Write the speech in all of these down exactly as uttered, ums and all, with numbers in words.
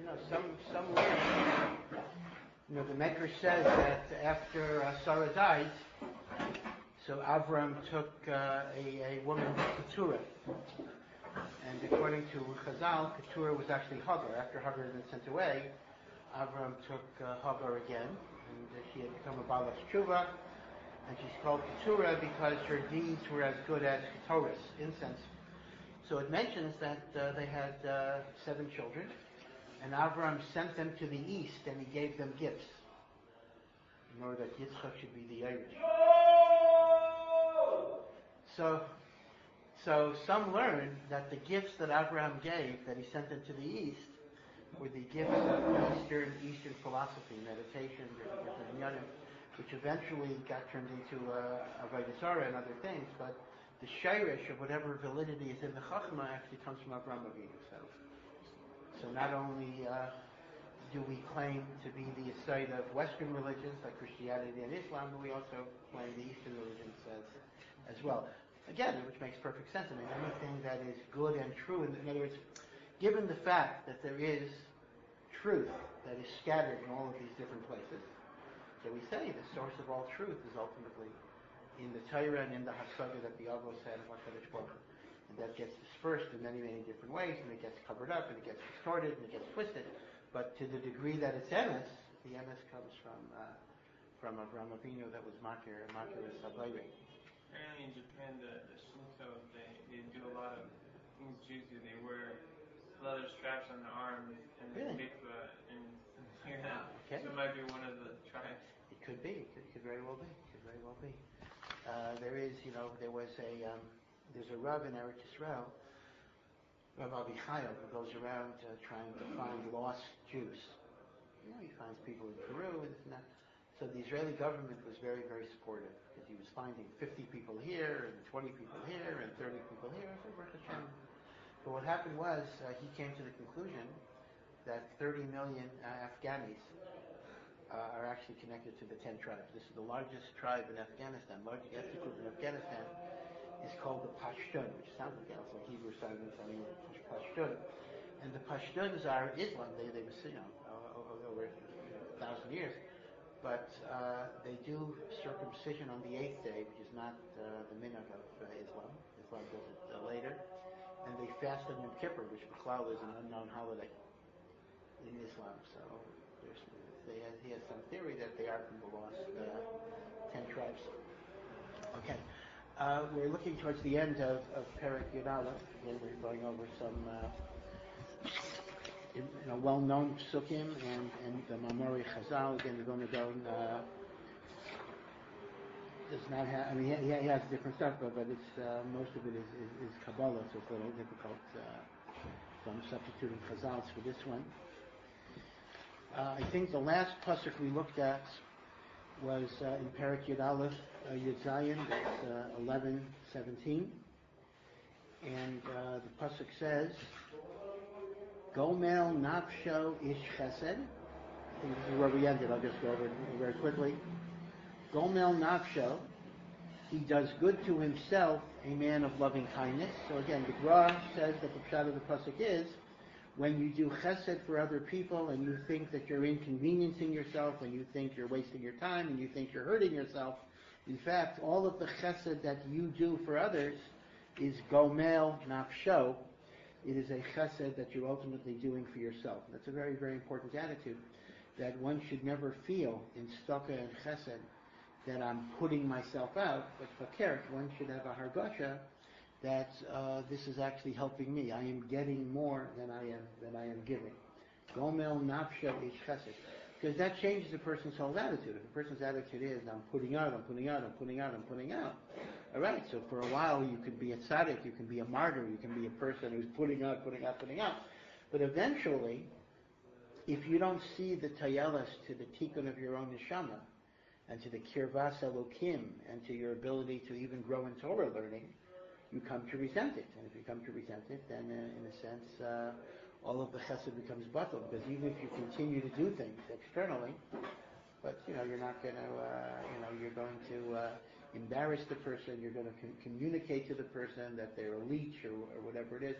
know, some some learn. You know, the Medrash says that after uh, Sarah died, so Avram took uh, a, a woman, Keturah. And according to Chazal, Keturah was actually Hagar. After Hagar had been sent away, Avram took uh, Hagar again, and uh, she had become a Balas Tshuva, and she's called Keturah because her deeds were as good as Keturah's, incense. So it mentions that uh, they had uh, seven children, and Avram sent them to the east, and he gave them gifts, in order that Yitzchak should be the Irish. So, so some learn that the gifts that Abraham gave, that he sent them to the east, were the gifts of Eastern Eastern philosophy, meditation, different different which eventually got turned into uh, Avodah Zarah and other things. But the shirish of whatever validity is in the Chachma actually comes from Abraham Avinu. So, so not only uh, do we claim to be the site of Western religions like Christianity and Islam, but we also claim the Eastern religions as, as well. Again, which makes perfect sense. I mean, anything that is good and true, in, in other words, given the fact that there is truth that is scattered in all of these different places, so we say the source of all truth is ultimately in the Torah and in the Hasaga that the Avos had of HaKadosh Baruch Hu. And that gets dispersed in many, many different ways, and it gets covered up, and it gets distorted, and it gets twisted. But to the degree that it's emes, the emes comes from uh, from Avraham Avinu that was Makir, Makir is Savayri. Apparently in Japan, the, the Shinto, they, they do a lot of things Jews do. They wear leather straps on their arms and they really? make uh, and hear that. Okay. So it might be one of the tribes. It could be. It could, it could very well be. It could very well be. Uh, there is, you know, there was a, um, there's a Rav in Eretz Yisrael, Rav Avichai, who goes around uh, trying to find lost Jews. You know, he finds people in Peru and this and that. So the Israeli government was very, very supportive because he was finding fifty people here and twenty people here and thirty people here. So Baruch Hashem. But what happened was uh, he came to the conclusion that thirty million uh, Afghanis uh, are actually connected to the ten tribes. This is the largest tribe in Afghanistan. Largest ethnic group in Afghanistan is called the Pashtun, which sounds like, like Hebrew sounding something like Pashtun. And the Pashtuns are Islam. They they you know over a thousand years. But uh, they do circumcision on the eighth day, which is not uh, the minhag of uh, Islam. Islam does it uh, later. And they fast on Yom Kippur, which B'chlal is an unknown holiday in Islam. So there's, they has, he has some theory that they are from the lost uh, ten tribes. Okay. Uh, we're looking towards the end of, of Perek Yud Aleph. Again, we're going over some uh, in, you know, well-known psukim and, and the Mamori Chazal. Again, we're going to go uh, does not have, I mean, he, he has different stuff, but, but it's, uh, most of it is, is, is Kabbalah, so it's a little difficult. Uh, so I'm substituting Chazals for this one. Uh, I think the last pasuk we looked at was uh, in Perek Yud Aleph, uh, Yud Zayin, that's uh, eleven seventeen. And uh, the pasuk says, Gomel Nafsho Ish Chesed. I think this is where we ended. I'll just go over it very quickly. Gomel Nafsho, he does good to himself, a man of loving kindness. So again, the Gra says that the pshat of the pasuk is, when you do chesed for other people and you think that you're inconveniencing yourself, and you think you're wasting your time, and you think you're hurting yourself, in fact, all of the chesed that you do for others is gomel nafsho. It is a chesed that you're ultimately doing for yourself. That's a very, very important attitude, that one should never feel in staka and chesed that I'm putting myself out, but fakert, one should have a hargasha that uh, this is actually helping me. I am getting more than I am than I am giving. Gomel nafsha ish chesed. Because that changes a person's whole attitude. If a person's attitude is, I'm putting out, I'm putting out, I'm putting out, I'm putting out. All right, so for a while you can be a tzaddik, you can be a martyr, you can be a person who's putting out, putting out, putting out. But eventually, if you don't see the tayelas to the tikkun of your own neshama, and to the kirvas elokim, and to your ability to even grow in Torah learning, you come to resent it. And if you come to resent it, then uh, in a sense, uh, all of the chesed becomes batel. Because even if you continue to do things externally, but you know, you're not going to, uh, you know, you're going to uh, embarrass the person. You're going to com- communicate to the person that they're a leech or, or whatever it is.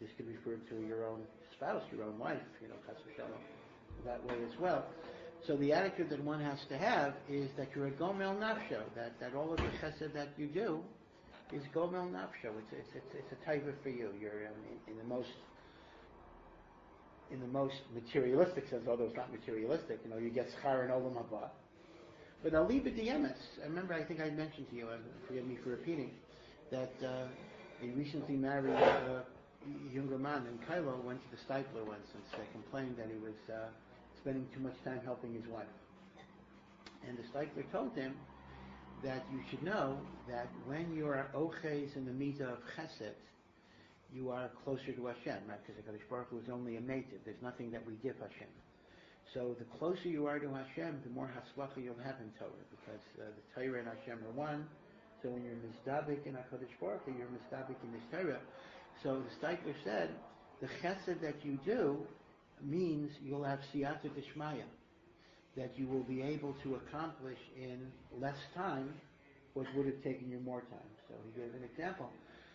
This could refer to your own spouse, your own wife, you know, chas v'shalom, that way as well. So the attitude that one has to have is that you're a gomel nafsho, that, that all of the chesed that you do is gomel nafsho. It's, it's, it's, it's a taiva for you. You're um, in, in the most in the most materialistic sense, although it's not materialistic, you know, you get schar and olam haba. But aliba diemis, I remember, I think I mentioned to you, and forgive me for repeating, that uh, a recently married uh, younger man in Cairo went to the Stipler once and uh, complained that he was uh, spending too much time helping his wife. And the Stipler told him that you should know that when you are oches in the mitzvah of chesed, you are closer to Hashem, right? Because the Kadosh Baruch Hu is only a meitiv. There's nothing that we give Hashem. So the closer you are to Hashem, the more haslacha you'll have in Torah, because uh, the Torah and Hashem are one. So when you're mizdabik in HaKadosh Baruch Hu, you're mizdabik in this Torah. So the Stipler said, the chesed that you do means you'll have siyata d'shmaya, that you will be able to accomplish in less time what would have taken you more time. So he gave an example.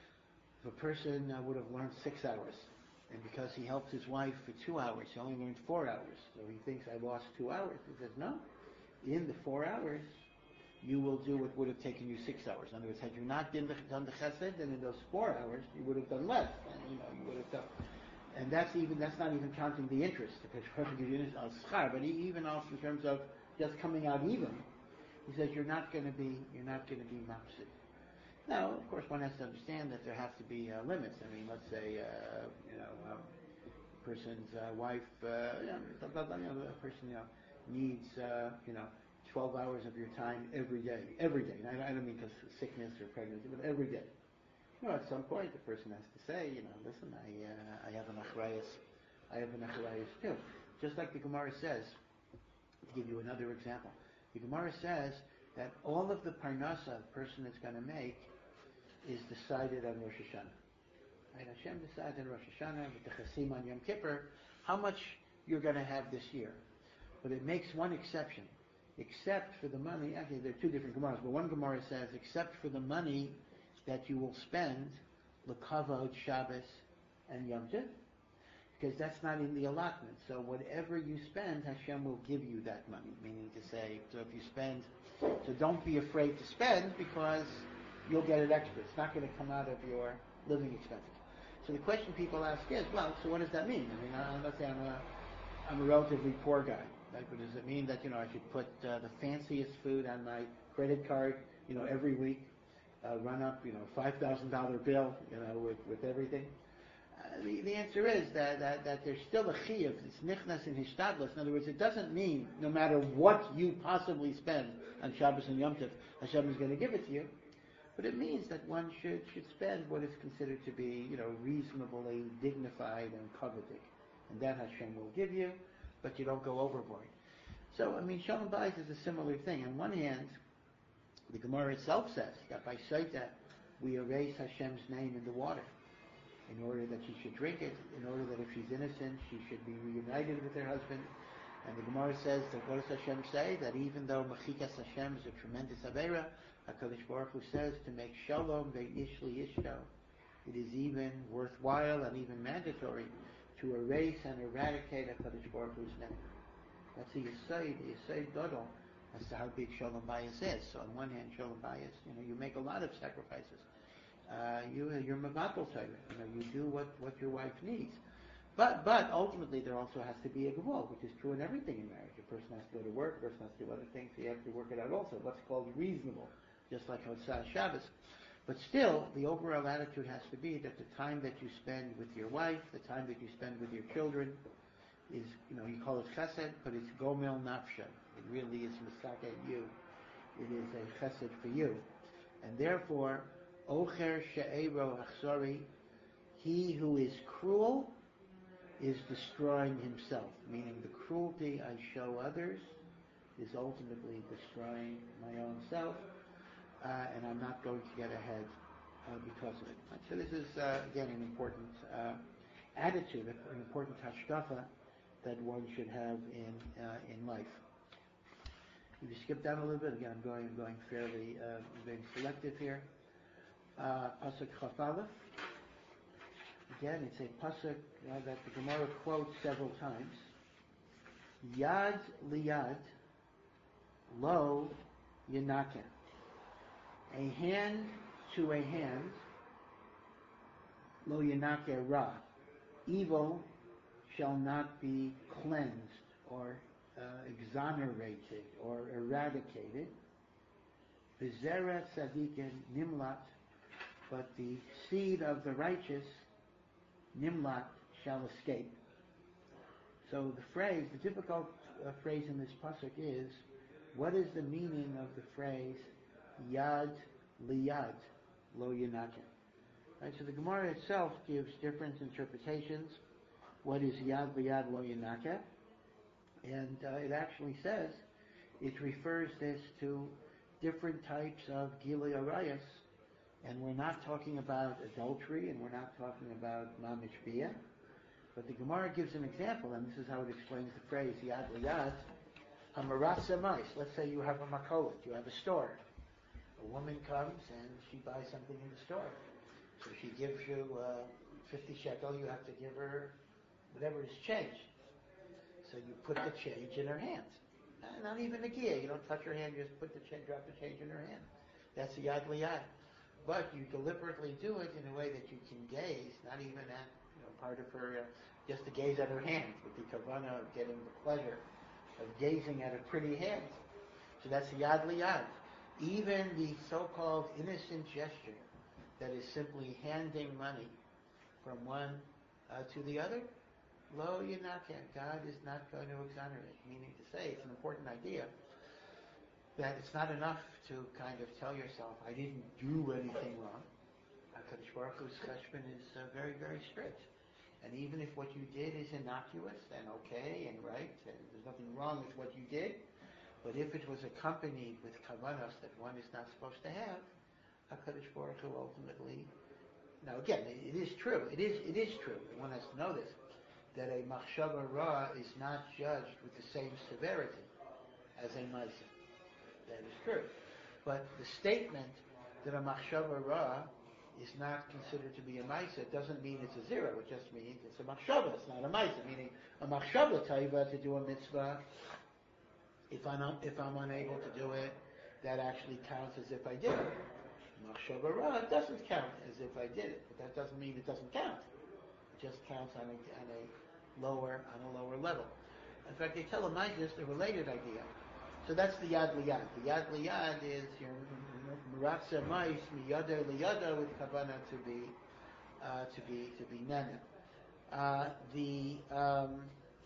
If a person uh, would have learned six hours, and because he helped his wife for two hours, he only learned four hours. So he thinks, I lost two hours. He says, no. In the four hours, you will do what would have taken you six hours. In other words, had you not done the, done the chesed, then in those four hours, you would have done less. And, you know, you would have done. And that's even that's not even counting the interest, because perfect unit on schar. But he, even also in terms of just coming out even, he says you're not going to be you're not going to be mafsid. Now, of course, one has to understand that there have to be uh, limits. I mean, let's say, uh, you know, um, a person's uh, wife, uh, you know, a person, you know, needs, uh, you know, twelve hours of your time every day, every day. And I, I don't mean because of sickness or pregnancy, but every day. You know, at some point, the person has to say, you know, listen, I, uh, I have an achrayus, I have an achrayus too. Just like the Gemara says, to give you another example, the Gemara says that all of the parnasa a person is going to make is decided on Rosh Hashanah. Right? Hashem decides on Rosh Hashanah with the Chasim on Yom Kippur how much you're going to have this year. But it makes one exception. Except for the money, actually there are two different Gemaras, but one Gemara says, except for the money that you will spend, L'kavod, Shabbos, and Yom Tov, because that's not in the allotment. So whatever you spend, Hashem will give you that money. Meaning to say, so if you spend, so don't be afraid to spend, because you'll get it extra. It's not going to come out of your living expenses. So the question people ask is, well, so what does that mean? I mean, I, let's say I'm a, I'm a relatively poor guy. Right? But does it mean that, you know, I should put uh, the fanciest food on my credit card, you know, every week, uh, run up, you know, five thousand dollars bill, you know, with, with everything? Uh, the, the answer is that, that, that there's still a chiyuv, it's nichnas and hishtadlus. In other words, it doesn't mean no matter what you possibly spend on Shabbos and Yom Tov, Hashem is going to give it to you. But it means that one should should spend what is considered to be, you know, reasonably dignified and coveted. And that Hashem will give you, but you don't go overboard. So, I mean, Shalom Bayis is a similar thing. On one hand, the Gemara itself says that by Saita, we erase Hashem's name in the water in order that she should drink it, in order that if she's innocent, she should be reunited with her husband. And the Gemara says that what does Hashem say? That even though Mechikas Hashem is a tremendous Aveira, HaKadosh Baruch Hu says to make Shalom Ve'ishli Yishto, it is even worthwhile and even mandatory to erase and eradicate HaKadosh Baruch Hu's name. That's the Yesod, the Yesod Dodol, as to how big Shalom Bayis is. So on one hand, Shalom Bayis, you know, you make a lot of sacrifices. Uh, you, you're Mavatal Torah. You know, you do what, what your wife needs. But but ultimately there also has to be a gevul, which is true in everything in marriage. A person has to go to work, a person has to do other things, so you have to work it out also. What's called reasonable, just like Hotzah Shabbos. But still, the overall attitude has to be that the time that you spend with your wife, the time that you spend with your children, is, you know, you call it chesed, but it's gomel nafsha. It really is misaka you. It is a chesed for you. And therefore, ocher she'ero achsori, he who is cruel is destroying himself, meaning the cruelty I show others is ultimately destroying my own self, uh, and I'm not going to get ahead uh, because of it. Right? So this is, uh, again, an important uh, attitude, an important hashkafa that one should have in uh, in life. If you skip down a little bit, again, I'm going, I'm going fairly, uh, I'm being selective here. Uh, Pasuk Chaf Aleph. Again, it's a pasuk uh, that the Gemara quotes several times. Yad liyad lo yinaka. A hand to a hand, lo yinaka ra. Evil shall not be cleansed or uh, exonerated or eradicated. V'zera tzadikin nimlat, but the seed of the righteous, nimlat, shall escape. So the phrase, the difficult uh, phrase in this pasuk is, what is the meaning of the phrase yad liyad lo yinaka? Right, so the Gemara itself gives different interpretations. What is yad liyad lo yinaka? And uh, it actually says, it refers this to different types of gilui arayos, and we're not talking about adultery, and we're not talking about mamish biyah, but the Gemara gives an example, and this is how it explains the phrase yad liyad. Hamarat semais. Let's say you have a makolet, you have a store. A woman comes and she buys something in the store. So she gives you uh, fifty shekel, you have to give her whatever is change. So you put the change in her hand. Not even a gear. You don't touch her hand, you just put the change, drop the change in her hand. That's the yad liyad. But you deliberately do it in a way that you can gaze, not even at you know, part of her, uh, just to gaze at her hand, with the kavanah of getting the pleasure of gazing at a pretty hand. So that's the yad liyad. Even the so-called innocent gesture that is simply handing money from one uh, to the other, lo yinaka, God is not going to exonerate. Meaning to say, it's an important idea that it's not enough to kind of tell yourself, I didn't do anything wrong. HaKadosh Baruch Hu's cheshbon is uh, very, very strict. And even if what you did is innocuous and okay and right, and there's nothing wrong with what you did, but if it was accompanied with kavanos that one is not supposed to have, HaKadosh Baruch Hu ultimately... Now again, it, it is true, it is it is true, one has to know this, that a machshava ra is not judged with the same severity as a ma'aseh. That is true. But the statement that a machshava ra is not considered to be a ma'aseh doesn't mean it's a zero. It just means it's a machshava. It's not a ma'aseh. Meaning a machshava taiva to do a mitzvah. If I'm if I'm unable to do it, that actually counts as if I did it. Machshava ra doesn't count as if I did it, but that doesn't mean it doesn't count. It just counts on a, on a lower on a lower level. In fact, they tell a ma'aseh a related idea. So that's the yad liyad. The yad liyad is your meratza mais miyada liyada with kavanah to be uh, to be to be nana. Uh, the um,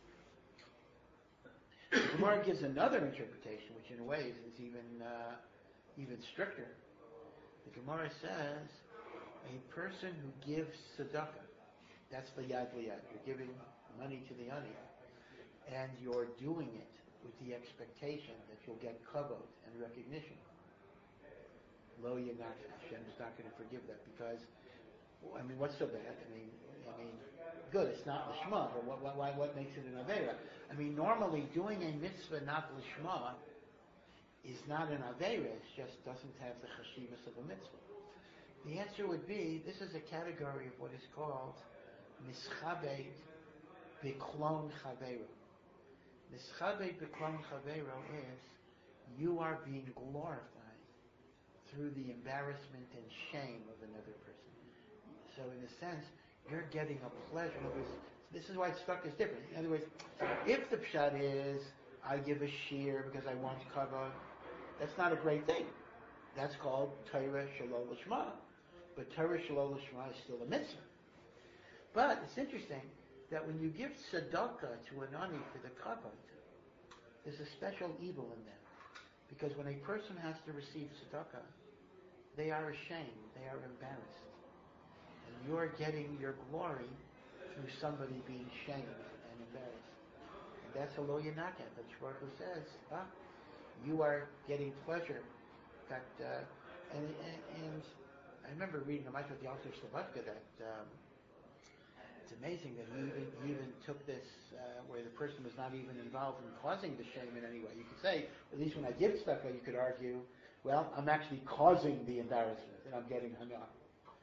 Gemara gives another interpretation, which in a way is, is even uh, even stricter. The Gemara says a person who gives tzedakah, that's the yad liyad. You're giving money to the ani, and you're doing it with the expectation that you'll get kavod and recognition. Lo yinaka, Hashem's not going to forgive that because, I mean, what's so bad? I mean, I mean, good, it's not lishma, but what, what, what makes it an avera? I mean, normally doing a mitzvah not lishma is not an avera, it just doesn't have the chashivas of a mitzvah. The answer would be, this is a category of what is called mischabed biklon chavero. Mischabed biklon chavero is you are being glorified through the embarrassment and shame of another person. So in a sense, you're getting a pleasure. In other words, this is why tzedakah is different. In other words, if the pshat is, I give a shear because I want kavod, that's not a great thing. That's called Torah Shalol Lishma. But Torah Shalol Lishma is still a mitzvah. But it's interesting that when you give tzedakah to an ani for the kavod, there's a special evil in that. Because when a person has to receive tzedakah, they are ashamed, they are embarrassed. And you're getting your glory through somebody being shamed and embarrassed. And that's a lo yinaka. But Baruch Hu says, ah, you are getting pleasure. In fact, uh, and, and, and I remember reading a Mitzvah with the Alter Slavatka that um, it's amazing that he even, he even took this uh, where the person was not even involved in causing the shame in any way. You could say, at least when I give tzedakah, you could argue, well, I'm actually causing the embarrassment and I'm getting hana.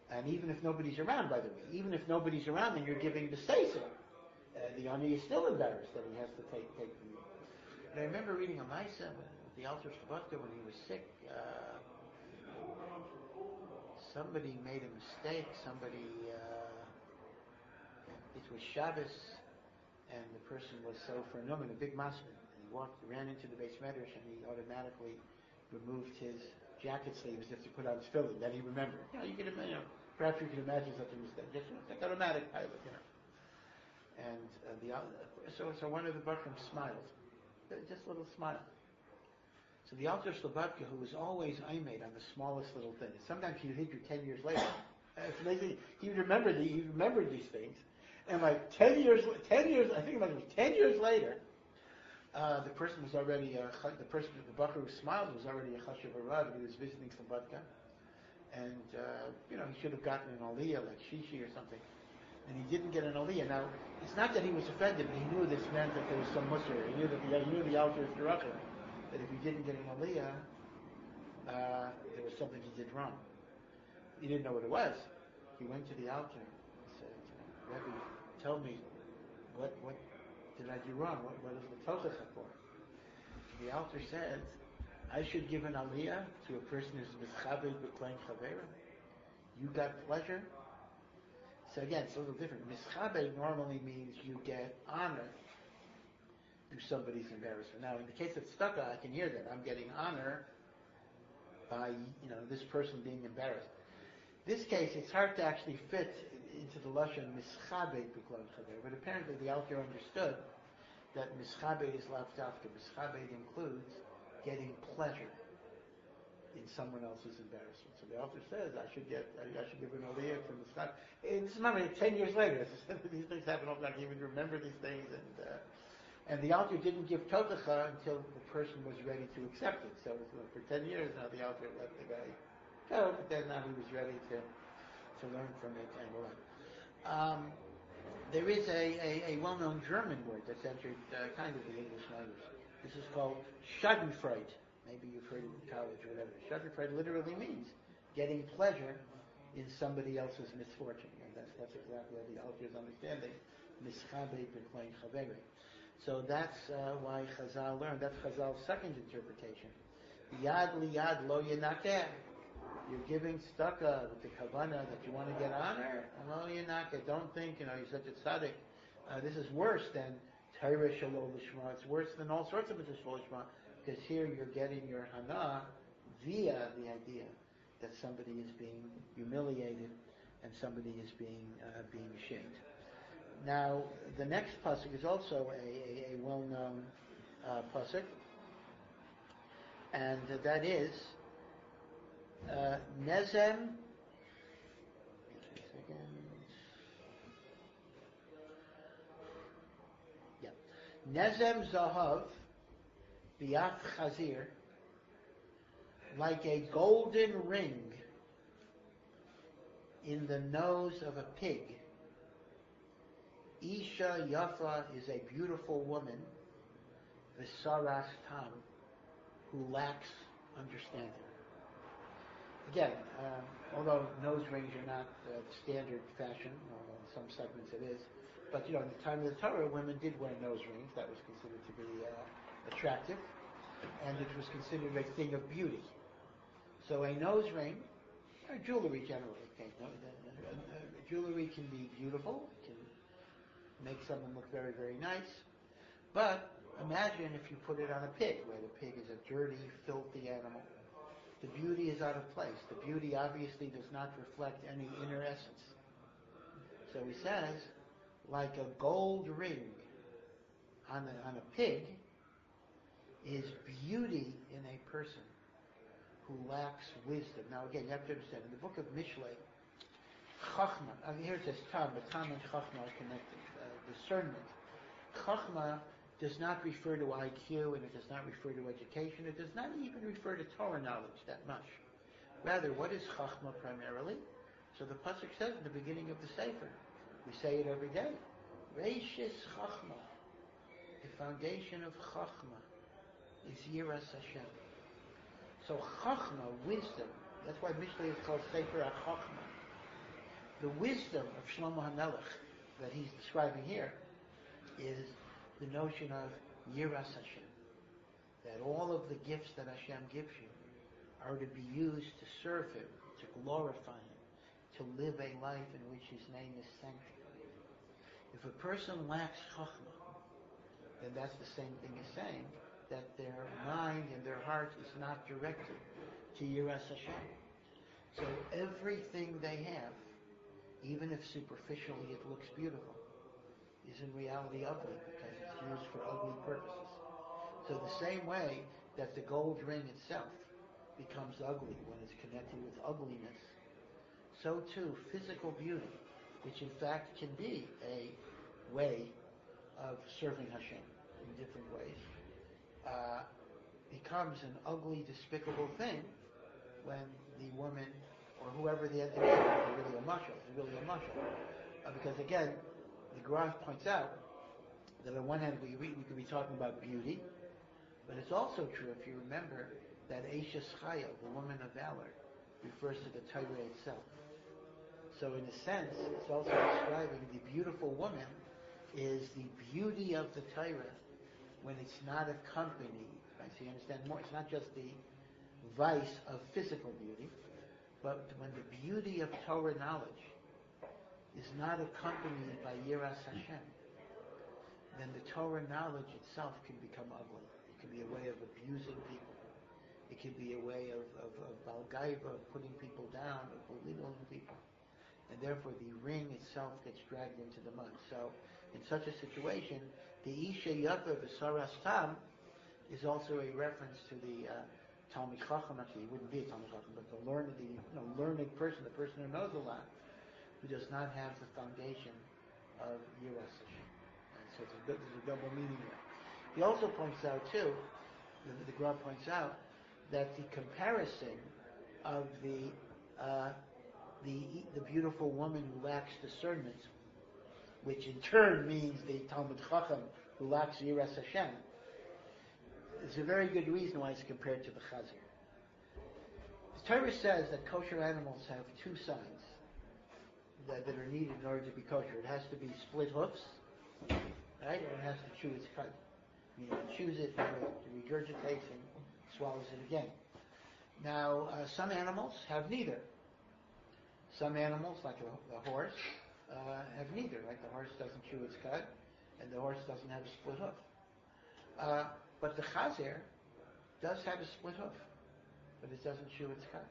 And even if nobody's around, by the way, even if nobody's around and you're giving the seisa, uh, the ani is still embarrassed that he has to take take from you. And I remember reading a Maisa with the Alter Shlobatka when he was sick. Uh, somebody made a mistake. Somebody, uh, it was Shabbos, and the person was so for a moment a big masmid. And he walked, ran into the Beis Medrash, and he automatically removed his jacket sleeve as if to put on his tefillin. Then he remembered. You know, you can imagine. You know, perhaps you can imagine such a mistake. Just like automatic pilot, you know. And uh, the so so one of the Bachrim smiled, just a little smile. So the Alter Shlobatka, who was always aymed on the smallest little thing, sometimes he'd hit you ten years later. It's amazing. He remembered the, he remembered these things, and like ten years, ten years, I think it was ten years later, uh, the person was already a, the person, the Bachar who smiled was already a Chashuv Rav. He was visiting Slobodka, and uh, you know he should have gotten an aliyah like Shishi or something. And he didn't get an aliyah. Now, it's not that he was offended, but he knew this meant that there was some musar. He knew that the, he knew the Alter Shlobatka, that if he didn't get an aliyah, uh, there was something he did wrong. He didn't know what it was. He went to the Alter and said, Rebbe, tell me, what what did I do wrong? What, what is the tochacha for? The Alter said, I should give an aliyah to a person who's mischabed b'klein chavera. You got pleasure. So again, it's a little different. Mischabe normally means you get honor through somebody's embarrassment. Now, in the case of tzedakah, I can hear that. I'm getting honor by, you know, this person being embarrassed. This case, it's hard to actually fit into the lashon mischabe b'klon chaver. But apparently, the Alter understood that mischabe is lav dafka. Mischabe includes getting pleasure in someone else's embarrassment. So the Alter says, I should get, I, I should give an aliyah from the Scott. It's not like ten years later. These things happen all the time. I even remember these things. And uh, and the Alter didn't give tochacha until the person was ready to accept it. So for ten years now, the Alter let the guy go, but then now he was ready to to learn from it and learn. Um, there is a, a, a well-known German word that's entered uh, kind of the English language. This is called Schadenfreude. Maybe you've heard it in college or whatever. Schadenfreude literally means getting pleasure in somebody else's misfortune. And that's, that's exactly how the Alter is understanding Mischabe b'klein chaveri. So that's uh, why Chazal learned. That's Chazal's second interpretation. Yad liyad lo yenakeh. You're giving tzedakah with the kavanah that you want to get honor. Lo yenakeh. Don't think, you know, you're such a tzaddik. Uh, this is worse than Torah shalom lishma. It's worse than all sorts of mitzvot lishma. Because here you're getting your hana via the idea that somebody is being humiliated and somebody is being uh, being ashamed. Now, the next pasuk is also a, a, a well-known uh, pasuk, and uh, that is uh, Nezem. Yeah, Nezem Zahav. Biach Chazir, like a golden ring in the nose of a pig. Isha Yafa is a beautiful woman, Visaras Tam, who lacks understanding. Again, uh, although nose rings are not uh, standard fashion, although in some segments it is, but you know, in the time of the Torah, women did wear nose rings. That was considered to be uh, attractive, and it was considered a thing of beauty. So a nose ring, or jewelry generally, okay, no, the, uh, uh, jewelry can be beautiful, can make someone look very, very nice, but imagine if you put it on a pig, where the pig is a dirty, filthy animal. The beauty is out of place. The beauty obviously does not reflect any inner essence. So he says, like a gold ring on a, on a pig is beauty in a person who lacks wisdom. Now again, you have to understand, in the book of Mishlei, Chachma, I mean, here it says Tam, but Tam and Chachma are connected. Uh, discernment. Chachma does not refer to I Q, and it does not refer to education. It does not even refer to Torah knowledge that much. Rather, what is Chachma primarily? So the pasuk says in the beginning of the Sefer, we say it every day, Reishis Chachma, the foundation of Chachma is Yiras Hashem. So Chachma, wisdom, that's why Mishlei is called Sefer HaChachma. The wisdom of Shlomo HaMelech that he's describing here is the notion of Yiras Hashem. That all of the gifts that Hashem gives you are to be used to serve Him, to glorify Him, to live a life in which His name is sanctified. If a person lacks Chachma, then that's the same thing as saying that their mind and their heart is not directed to Yiras Hashem. So everything they have, even if superficially it looks beautiful, is in reality ugly because it's used for ugly purposes. So the same way that the gold ring itself becomes ugly when it's connected with ugliness, so too physical beauty, which in fact can be a way of serving Hashem in different ways, uh, becomes an ugly, despicable thing when the woman or whoever the entity is, is really a mashal, is really a mashal. Uh, because again, the Gemara points out that on one hand we, we could be talking about beauty, but it's also true, if you remember, that Eishes Chaya, the woman of valor, refers to the Torah itself. So in a sense, it's also describing the beautiful woman is the beauty of the Torah when it's not accompanied, right? So you understand more, it's not just the vice of physical beauty, but when the beauty of Torah knowledge is not accompanied by Yiras Hashem, then the Torah knowledge itself can become ugly. It can be a way of abusing people. It can be a way of, of, of balgaiva, of putting people down, of belittling people. And therefore the ring itself gets dragged into the mud. So in such a situation, the Isha Yata V'Saras Tam is also a reference to the uh, Talmid Chacham. Actually, he wouldn't be a Talmid Chacham, but the learned, the you know, learned person, the person who knows a lot, who does not have the foundation of Yiras Hashem. And so it's a, there's a double meaning there. He also points out too, the, the Gra points out, that the comparison of the uh, the the beautiful woman who lacks discernment, which in turn means the Talmid Chacham who lacks Yiras Hashem, is a very good reason why it's compared to the Chazir. The Torah says that kosher animals have two signs that, that are needed in order to be kosher. It has to be split hoofs, right? And it has to chew its cud. You know, it chews it, it regurgitates, and swallows it again. Now, uh, some animals have neither. Some animals, like a, a horse, uh, have neither. Right? The horse doesn't chew its cud, and the horse doesn't have a split hoof. Uh, but the chazir does have a split hoof, but it doesn't chew its cud.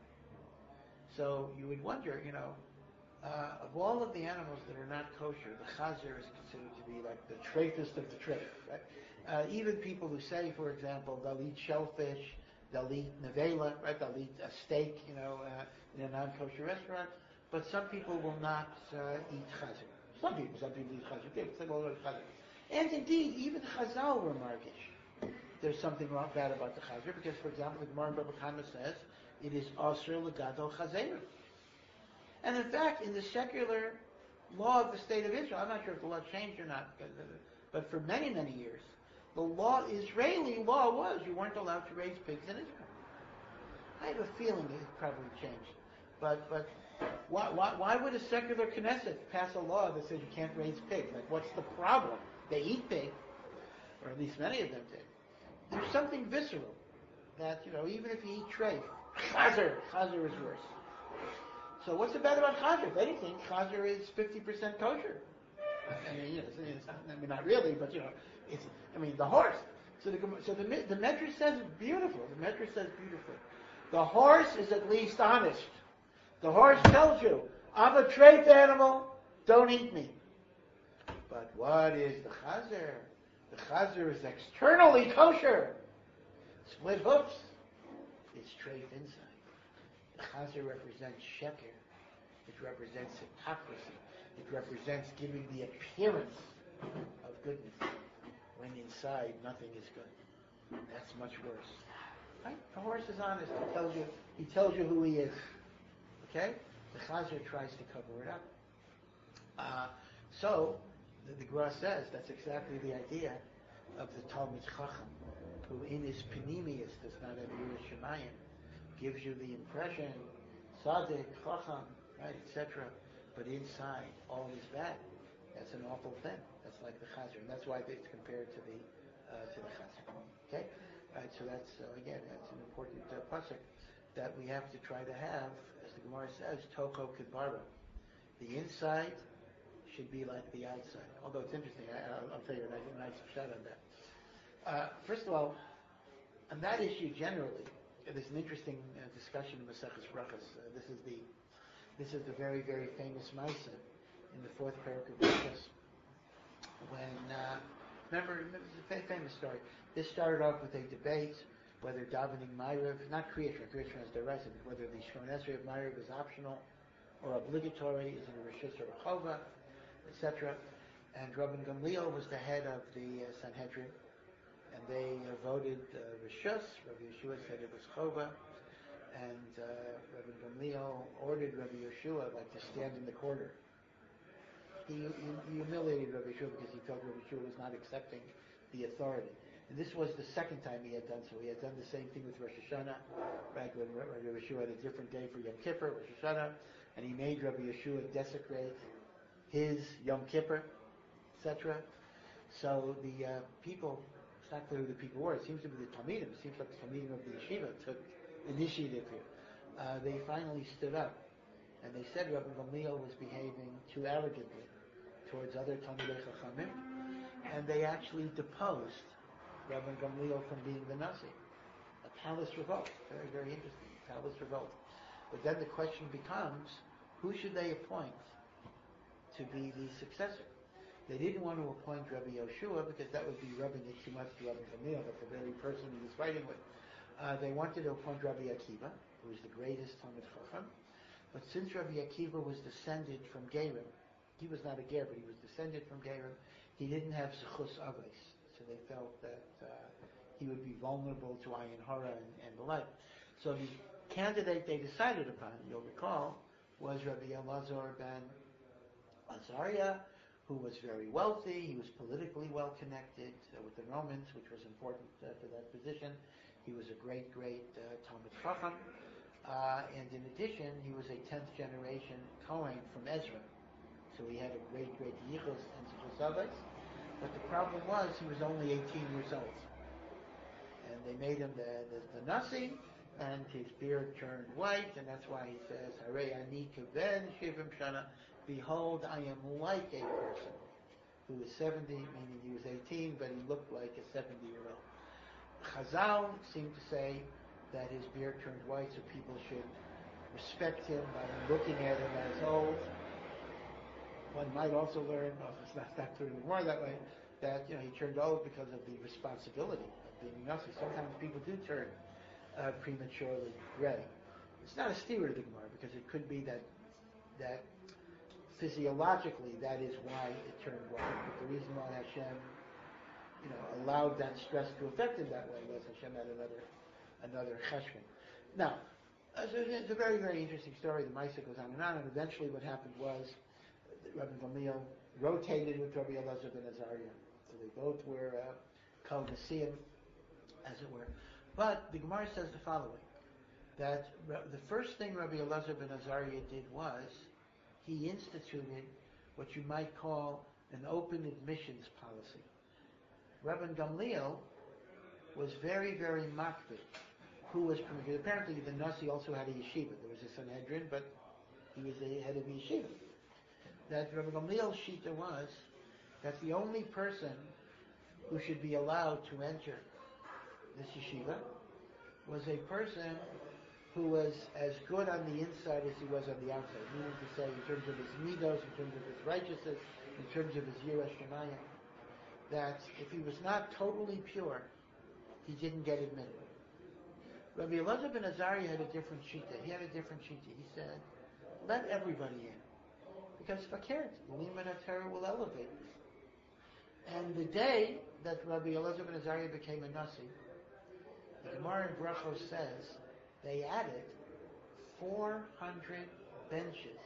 So you would wonder, you know, uh, of all of the animals that are not kosher, the chazir is considered to be like the treifest of the treif. Right? Uh, even people who say, for example, they'll eat shellfish, they'll eat nevela, right? They'll eat a steak, you know, uh, in a non-kosher restaurant. But some people will not uh, eat chazir. Some people, some people eat chazir. Some people eat chazir. And indeed, even Chazal were margish. There's something wrong bad about the chazir because, for example, the Gemara in Baba Kama says it is asur legadol chazir. And in fact, in the secular law of the state of Israel, I'm not sure if the law changed or not, but for many, many years, the law, Israeli law was you weren't allowed to raise pigs in Israel. I have a feeling it probably changed. But but why, why, why would a secular Knesset pass a law that says you can't raise pigs? Like, what's the problem? They eat pig, or at least many of them did. There's something visceral that, you know, even if you eat treif, chazer, chazer is worse. So what's the bad about chazer? If anything, chazer is fifty percent kosher. I mean, you know, it's, it's, I mean, not really, but, you know, it's, I mean, the horse. So the so the the Medrash says it's beautiful. The Medrash says beautifully. The horse is at least honest. The horse tells you, I'm a treif animal, don't eat me. But what is the chazer? The chazer is externally kosher. Split hoofs. It's treif inside. The chazer represents sheker. It represents hypocrisy. It represents giving the appearance of goodness, when inside nothing is good. That's much worse. Right? The horse is honest. He tells you, he tells you who he is. Okay? The Chazir tries to cover it up. Uh, so, the, the Gra says that's exactly the idea of the Talmid Chacham, who in his Panemius does not have Yiras Shamayim, gives you the impression, Tzaddik, Chacham, right, et cetera, but inside all is bad. That's an awful thing. That's like the Chazar, and that's why it's compared to the uh, to the Chazar. Okay, right. So that's uh, again, that's an important uh, pasuk that we have to try to have, as the Gemara says, Toko Kibara. The inside should be like the outside. Although it's interesting, I, I'll, I'll tell you a nice, a nice shot on that. Uh, first of all, on that issue generally, there's an interesting uh, discussion in Maseches Brachos. Uh, this is the this is the very very famous Maisa in the fourth parak of Brachos. When uh, remember, remember it's a famous story. This started off with a debate whether davening Ma'ariv, not Kriyat Shema, Kriyat Shema is derisive, but whether the Shemon Esrei of Ma'ariv is optional or obligatory, is it a Rishus or a Chova, et cetera. And Rabban Gamliel was the head of the uh, Sanhedrin, and they uh, voted uh, Rishus. Rabbi Yeshua said it was Chova, and uh, Rabban Gamliel ordered Rabbi Yeshua like to stand in the corner. He, he, he humiliated Rabbi Yeshua because he felt Rabbi Yeshua was not accepting the authority. And this was the second time he had done so. He had done the same thing with Rosh Hashanah, right, when Rabbi Yeshua had a different day for Yom Kippur, Rosh Hashanah, and he made Rabbi Yeshua desecrate his Yom Kippur, et cetera. So the uh, people, it's not clear who the people were. It seems to be the Talmidim. It seems like the Talmidim of the yeshiva took initiative here. Uh, they finally stood up, and they said Rabbi Gamliel was behaving too arrogantly towards other Talmidei Chachamim, and they actually deposed Rabbi Gamliel from being the Nasi. A palace revolt. Very, very interesting. Palace revolt. But then the question becomes, who should they appoint to be the successor? They didn't want to appoint Rabbi Yoshua because that would be rubbing it too much to Rabbi Gamliel. That's the very person he was fighting with. Uh, they wanted to appoint Rabbi Akiva, who was the greatest Talmid Chacham. But since Rabbi Akiva was descended from Gerim, he was not a Ger, but he was descended from Gerim, he didn't have Zechus Avos. So they felt that uh, he would be vulnerable to Ayin Hara and, and the like. So the candidate they decided upon, you'll recall, was Rabbi Elazar ben Azariah, who was very wealthy. He was politically well connected uh, with the Romans, which was important uh, for that position. He was a great, great uh, Talmid Chacham. Uh, and in addition, he was a tenth generation Kohen from Ezra. So he had a great, great Yichus and Zechus Avos. But the problem was he was only eighteen years old. And they made him the, the, the Nasi, and his beard turned white, and that's why he says, Harei ani keben shivim shana, behold, I am like a person who is seventy, meaning he was eighteen, but he looked like a seventy-year-old. Chazal seemed to say that his beard turned white so people should respect him by looking at him as old. One might also learn, well, it's not, not true anymore that way, that you know he turned old because of the responsibility of being Nasi. Sometimes people do turn uh, prematurely gray. It's not a steer to the Gemara because it could be that that physiologically that is why it turned white. But the reason why Hashem, you know, allowed that stress to affect him that way was Hashem had another another cheshbon. Now, uh, so it's a very very interesting story. The Maisa goes on and on, and eventually what happened was Rabbi Gamliel rotated with Rabbi Elazar ben Azariah. So they both were uh, Kol Nesiim, as it were. But the Gemara says the following, that the first thing Rabbi Elazar ben Azariah did was he instituted what you might call an open admissions policy. Rabbi Gamliel was very, very makbid. Who was permitted? Apparently the Nasi also had a yeshiva. There was a Sanhedrin, but he was the head of a yeshiva. That Rabbi Gamliel's shita was that the only person who should be allowed to enter this yeshiva was a person who was as good on the inside as he was on the outside. Meaning to say, in terms of his midos, in terms of his righteousness, in terms of his yiras shemayim, that if he was not totally pure, he didn't get admitted. Rabbi Elazar ben Azariah had a different shita. He had a different shita. He said, let everybody in. Because fakert, Liman HaTorah will elevate. And the day that Rabbi Elazar ben Azariah became a Nasi, the Gemara in Brachos says they added four hundred benches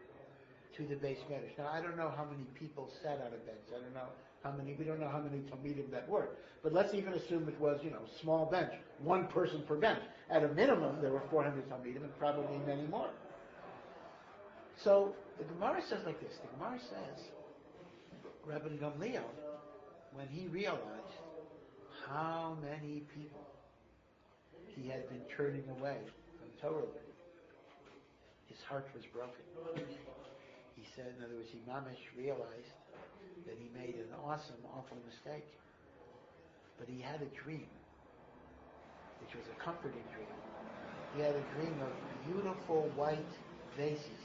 to the base medrash. Now I don't know how many people sat on a bench. I don't know how many. We don't know how many talmidim that were. But let's even assume it was, you know, small bench, one person per bench. At a minimum, there were four hundred talmidim, and probably many more. So The Gemara says like this. The Gemara says, Rabbi Gamliel, when he realized how many people he had been turning away from Torah learning, his heart was broken. He said, in other words, he mamish realized that he made an awesome, awful mistake. But he had a dream, which was a comforting dream. He had a dream of beautiful white vases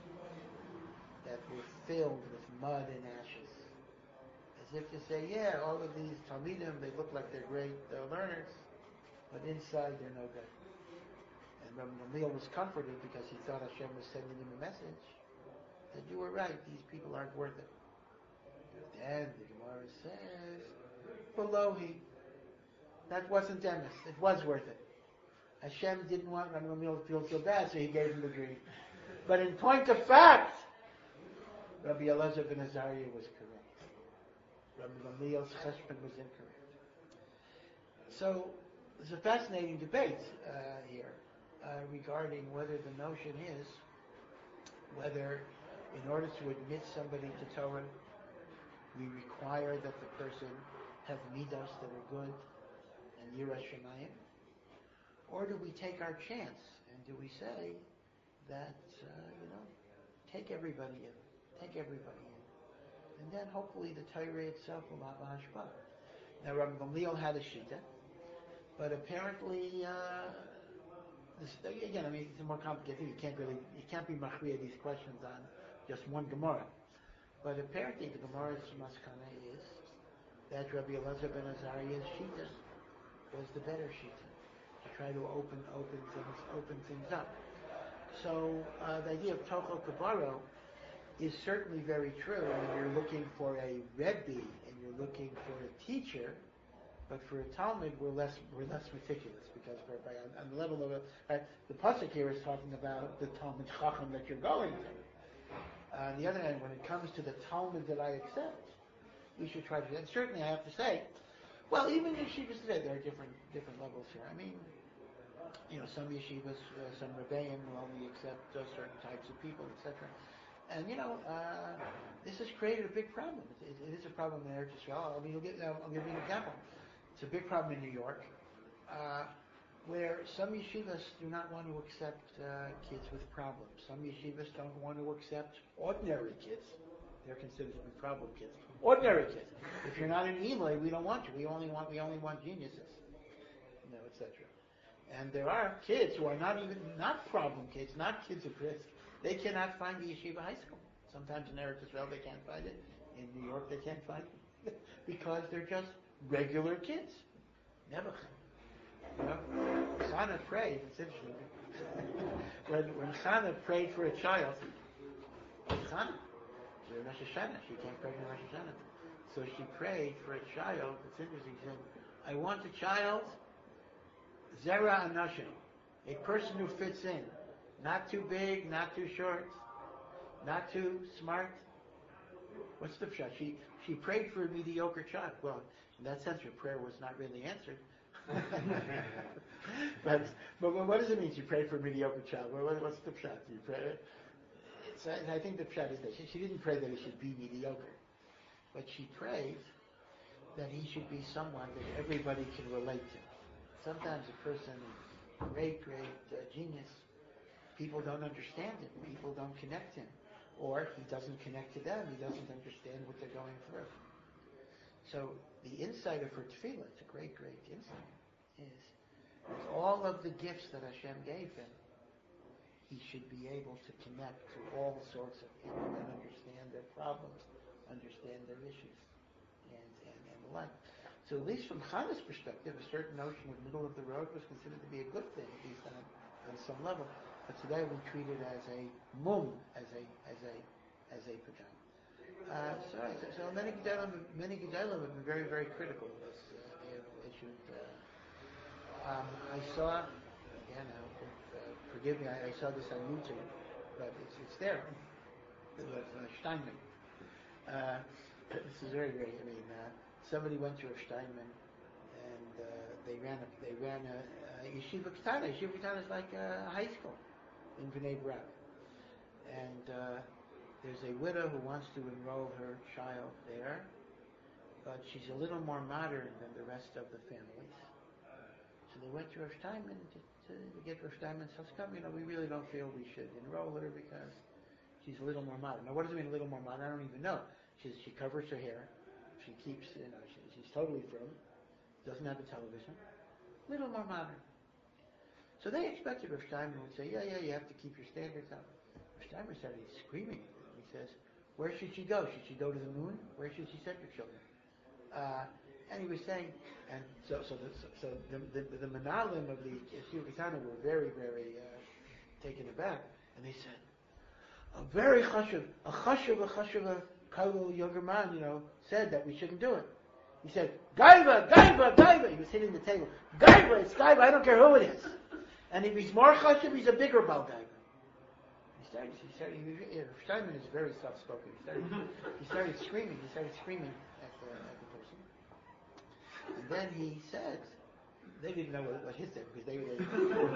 that were filled with mud and ashes. As if to say, yeah, all of these Talmidim, they look like they're great uh, learners, but inside they're no good. And Rabbi Gamliel was comforted because he thought Hashem was sending him a message that you were right, these people aren't worth it. Then the Gemara says, below he, that wasn't Demis, it was worth it. Hashem didn't want Rabbi Gamliel to feel so bad, so he gave him the dream. But in point of fact, Rabbi Elazar ben Azariah was correct. Rabbi Gamliel's cheshbon was incorrect. So, there's a fascinating debate uh, here uh, regarding whether the notion is whether in order to admit somebody to Torah, we require that the person have midos that are good and yiras shamayim, or do we take our chance and do we say that uh, you know, take everybody in, take everybody in, and then hopefully the Torah itself will have a hashpah. Now Rabbi Gamliel had a shita, but apparently uh, this, again, I mean, it's a more complicated thing. You can't really, you can't be machriya these questions on just one Gemara. But apparently the Gemara's maskana is that Rabbi Elazar ben Azariah's shita was the better shita, to try to open open things open things up. So uh, the idea of tochel kabaro is certainly very true when you're looking for a rebbe and you're looking for a teacher. But for a Talmud, we're less we're less meticulous because we're by, on, on the level of a, right, the pasuk here is talking about the Talmud Chacham that you're going to. Uh, on the other hand, when it comes to the Talmud that I accept, we should try to. And certainly, I have to say, well, even yeshivas today, there are different different levels here. I mean, you know, some yeshivas, uh, some rebbeim will only accept uh, certain types of people, et cetera. And you know, uh, this has created a big problem. It, it, it is a problem in Eretz Yisrael. I mean, you'll get, uh, I'll give you an example. It's a big problem in New York, uh, where some yeshivas do not want to accept uh, kids with problems. Some yeshivas don't want to accept ordinary kids. They're considered to be problem kids. Ordinary kids. If you're not in Eloi, we don't want you. We only want we only want geniuses, you know, et cetera. And there are kids who are not even not problem kids, not kids at risk. They cannot find the yeshiva high school. Sometimes in Eretz Yisrael they can't find it. In New York they can't find it because they're just regular kids. Never. You know, Chana prayed. It's interesting. when when Chana prayed for a child, Chana, during Rosh Hashanah, she came pregnant Rosh Hashanah. So she prayed for a child. It's interesting. She said, "I want a child, Zera Anashim, a person who fits in, not too big, not too short, not too smart." What's the pshat? She she prayed for a mediocre child. Well, in that sense, her prayer was not really answered. but, but what does it mean? She prayed for a mediocre child. What, what's the pshat? You pray. It's, I think the pshat is that she, she didn't pray that he should be mediocre, but she prayed that he should be someone that everybody can relate to. Sometimes a person is great, great uh, genius. People don't understand him. People don't connect him. Or he doesn't connect to them. He doesn't understand what they're going through. So the insight of her tefillah, it's a great, great insight, is with all of the gifts that Hashem gave him, he should be able to connect to all sorts of people and understand their problems, understand their issues, and, and, and the like. So at least from Chana's perspective, a certain notion of middle of the road was considered to be a good thing, at least on, on some level. But today we treat it as a mum, as a as a as a pajama. Uh, so, so, so many gedalim, many gedalim have been very, very critical of this. Uh, they have issued. Uh, um, I saw again. I hope, uh, forgive me. I, I saw this on YouTube, but it's it's there. It was uh, Steinman. Uh, this is very, very. I mean, uh, somebody went to a Steinman, and uh, they ran a they ran a, a yeshiva ketana. Yeshiva ketana is like a high school in Bnei Brak, and uh, there's a widow who wants to enroll her child there, but she's a little more modern than the rest of the families. So they went to Rav Steinman to, to get Rav Steinman says, come, you know, we really don't feel we should enroll her because she's a little more modern. Now, what does it mean a little more modern? I don't even know. She's, she covers her hair. She keeps, you know, she, she's totally frum. Doesn't have a television. A little more modern. So they expected Rav Steinman would say, yeah, yeah, you have to keep your standards up. Rav Steinman started screaming. He says, where should she go? Should she go to the moon? Where should she send her children? Uh, and he was saying, and so so the, so the the, the Menalim of the Yeshiva Katana were very, very uh, taken aback, and they said, a very chashuv, a chashuv, a chashuv, a Kailu younger man, you know, said that we shouldn't do it. He said, Gaiva, Gaiva, Gaiva. He was hitting the table. Gaiva, it's Gaiva. I don't care who it is. And if he's more chashuv, he's a bigger Baal Gaiva. He started. He started. He, Steinman is very soft-spoken. He started. He started screaming. He started screaming at the, at the person. And then he said, they didn't know what, what his said because they were.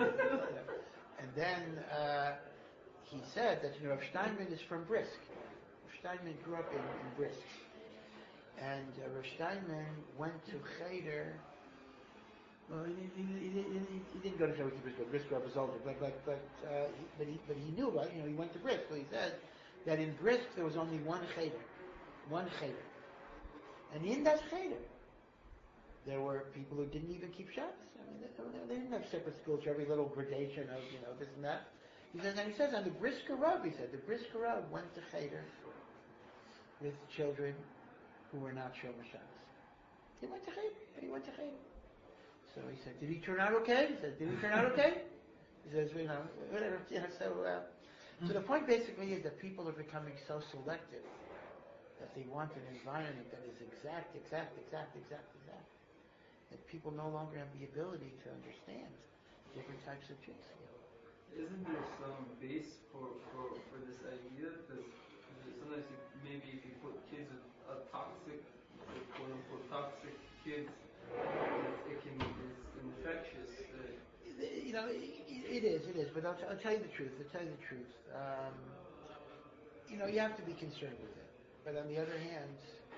And then uh, he said that you know, Rav Steinman is from Brisk. Rav Steinman grew up in, in Brisk. And uh, Rav Steinman went to Cheder. Well, he, he, he, he, he didn't go to Cheder to Brisk, Brisk was older, but but but uh, he, but he but he knew about it. You know, he went to Brisk. So he said that in Brisk there was only one Cheder, one Cheder, and in that Cheder there were people who didn't even keep Shabbos. I mean, they, they didn't have separate schools for every little gradation of you know this and that. He says, and he says, and the Brisker Rav, he said, the Brisker Rav went to Cheder with children who were not Shomer Shabbos. He went to Cheder. He went to Cheder. So he said, did he turn out okay? He said, did he turn out okay? He says, you know, whatever. You know, so, uh, so the point basically is that people are becoming so selective that they want an environment that is exact, exact, exact, exact, exact. That people no longer have the ability to understand different types of kids. Isn't there some base for, for, for this idea? Because sometimes you, maybe if you put kids with a toxic, quote unquote toxic kids, it, it can it's infectious. Uh, you know, it, it is, it is. But I'll, t- I'll tell you the truth. I'll tell you the truth. Um, you know, you have to be concerned with it. But on the other hand,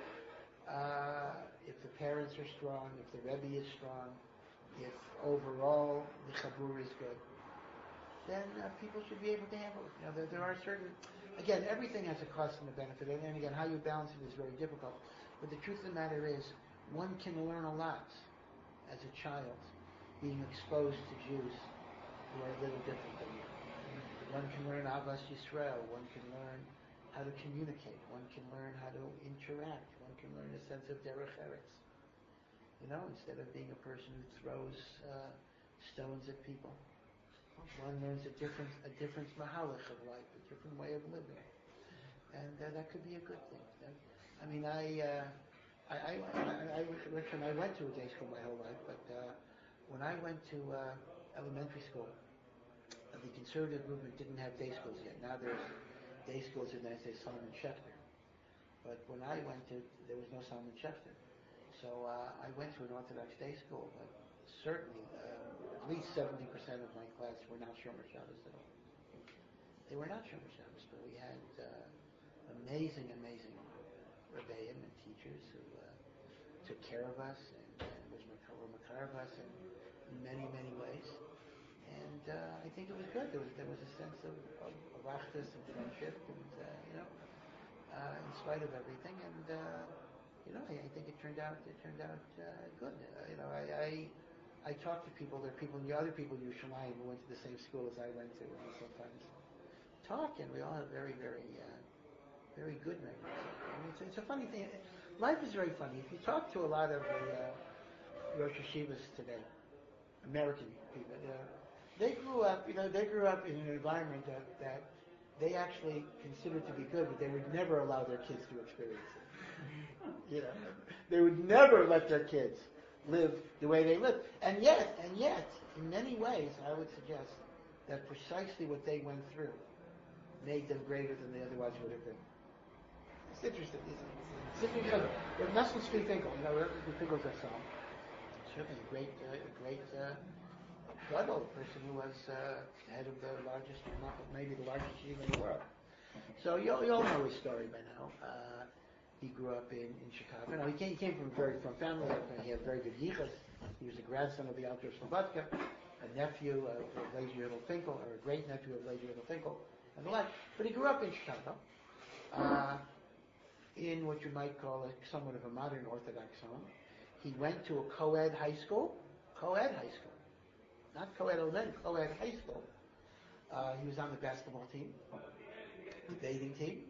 uh, if the parents are strong, if the Rebbe is strong, if overall the Chabur is good, then uh, people should be able to handle it. You know, there, there are certain, again, everything has a cost and a benefit, and, and again, how you balance it is very difficult. But the truth of the matter is, one can learn a lot as a child, being exposed to Jews who are a little different than you. One can learn Avas Yisrael, one can learn how to communicate, one can learn how to interact, one can learn a sense of derech eretz. You know, instead of being a person who throws uh, stones at people. One learns a different, a different mahalach of life, a different way of living, and uh, that could be a good thing. That, I mean, I, uh, I, I, I, I, Richard, I went to a day school my whole life, but uh, when I went to uh, elementary school, uh, the conservative movement didn't have day schools yet. Now there's day schools in the United States, Solomon Schechter. But when I went to, there was no Solomon Schechter. So uh, I went to an Orthodox day school, but certainly uh, at least seventy percent of my class were not Shomer Shabbos at all. They were not Shomer Shabbos, but we had uh, amazing, amazing rebbeim and teachers who uh, took care of us and, and was were makar of us in, in many, many ways. And uh, I think it was good. There was there was a sense of, of, of achdus and friendship, and uh, you know, uh, in spite of everything. And uh, you know, I, I think it turned out it turned out uh, good. Uh, you know, I, I I talked to people. There are people, the other people in Yerushalayim who went to the same school as I went to, and we sometimes talk, and we all have very, very, uh, very good memories. I mean, it's, it's a funny thing. Life is very funny. If you talk to a lot of the uh, Rosh Hashivas today, American people, you know, they grew up. You know, they grew up in an environment that, that they actually considered to be good, but they would never allow their kids to experience it. You know, they would never let their kids live the way they live. And yet, and yet, in many ways, I would suggest that precisely what they went through made them greater than they otherwise would have been. It's interesting, isn't it? It's interesting. But Nestle Street Finkel, you know, the Finkel's a song. Certainly a great, uh, a great uh, gadol, a person who was uh, head of the largest, maybe the largest yeshiva in the world. So you, all- you all know his story by now. Uh, he grew up in, in Chicago. Now, he came, he came from a very from family. He had very good yichus. He was a grandson of the Alter Slobodka, a nephew of, of Lezer Yiddel Finkel, or a great nephew of Lezer Yiddel Finkel, and the like. But he grew up in Chicago, uh, in what you might call a somewhat of a modern Orthodox home. He went to a co-ed high school, co-ed high school, not co-ed elementary, co-ed high school. Uh, he was on the basketball team, the bathing team.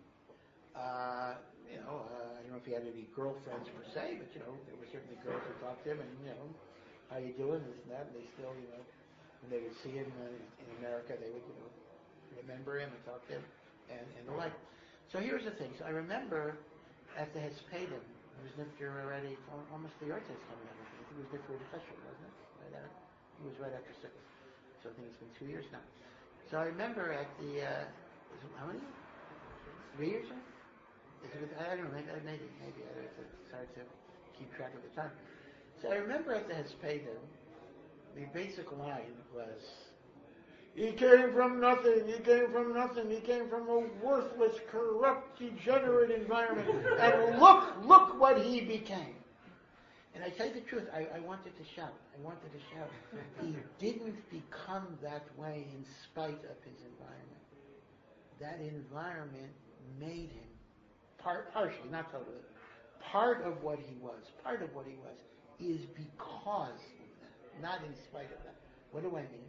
Uh, you know, uh, I don't know if he had any girlfriends per se, but you know, there were certainly girls who talked to him, and you know, how you doing, this and that. And they still, you know, when they would see him uh, in America, they would, you know, remember him and talk to him, and, and the like. So here's the thing. So I remember at the Hespedim, it was Nifter already, almost the Yortzeit coming out. I think it was Nifter the Cheshire, wasn't it? Right after, it was right after six. So I think it's been two years now. So I remember at the, uh, was it, how many? Three years now? Is it, I don't know, maybe, maybe, maybe. It's hard to keep track of the time. So I remember at the Hespedim, the basic line was, he came from nothing, he came from nothing, he came from a worthless, corrupt, degenerate environment, and look, look what he became. And I tell you the truth, I, I wanted to shout, I wanted to shout. He didn't become that way in spite of his environment. That environment made him, part, partially, not totally, part of what he was, part of what he was, is because of that, not in spite of that. What do I mean?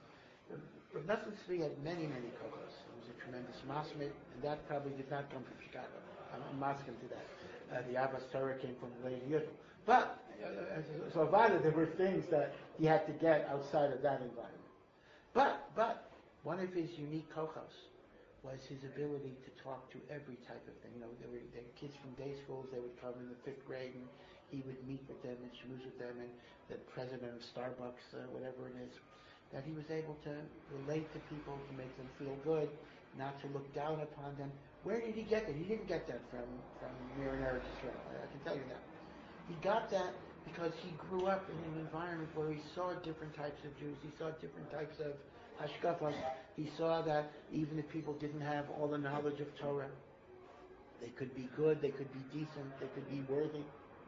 Rav Nachman Tzvi had many, many kochos. He was a tremendous masmid, and that probably did not come from Chicago. I'm, I'm masking to that. Uh, the Abbas Torah came from Lezer Yiddel. But, uh, so Avada, there were things that he had to get outside of that environment. But, but, one of his unique kochos was his ability to talk to every type of thing. You know, there were, there were kids from day schools, they would come in the fifth grade, and he would meet with them and schmooze with them, and the president of Starbucks, uh, whatever it is, that he was able to relate to people, to make them feel good, not to look down upon them. Where did he get that? He didn't get that from, from Mir and Eretz Yisrael, I, I can tell you that. He got that because he grew up in an environment where he saw different types of Jews, he saw different types of hashkafas, he saw that even if people didn't have all the knowledge of Torah, they could be good, they could be decent, they could be worthy.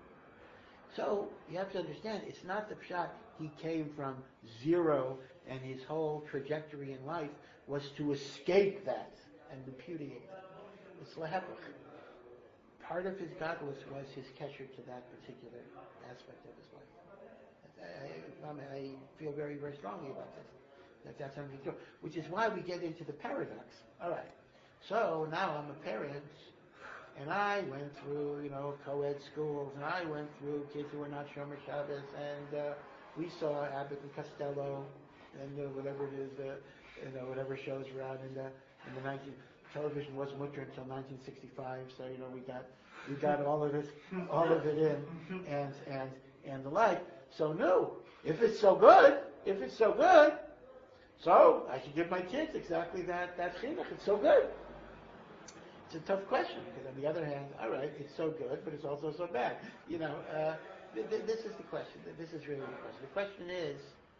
So, you have to understand, it's not the pshat he came from zero and his whole trajectory in life was to escape that and repudiate that. It's lahepach. Part of his godless was his kesher to that particular aspect of his life. I, I, I feel very, very strongly about this. That that's something to do. Which is why we get into the paradox. All right. So now I'm a parent, and I went through, you know, co-ed schools, and I went through kids who were not Shomer Shabbos, and uh, we saw Abbott and Costello, and uh, whatever it is, uh, you know, whatever shows were out in the in the nineteenth. Television wasn't much until nineteen sixty-five, so you know we got we got all of this, all of it in, and and and the like. So no, if it's so good, if it's so good, so I should give my kids exactly that that chinuch. It's so good. It's a tough question because on the other hand, all right, it's so good, but it's also so bad. You know, uh, th- th- this is the question. This is really the question. The question is,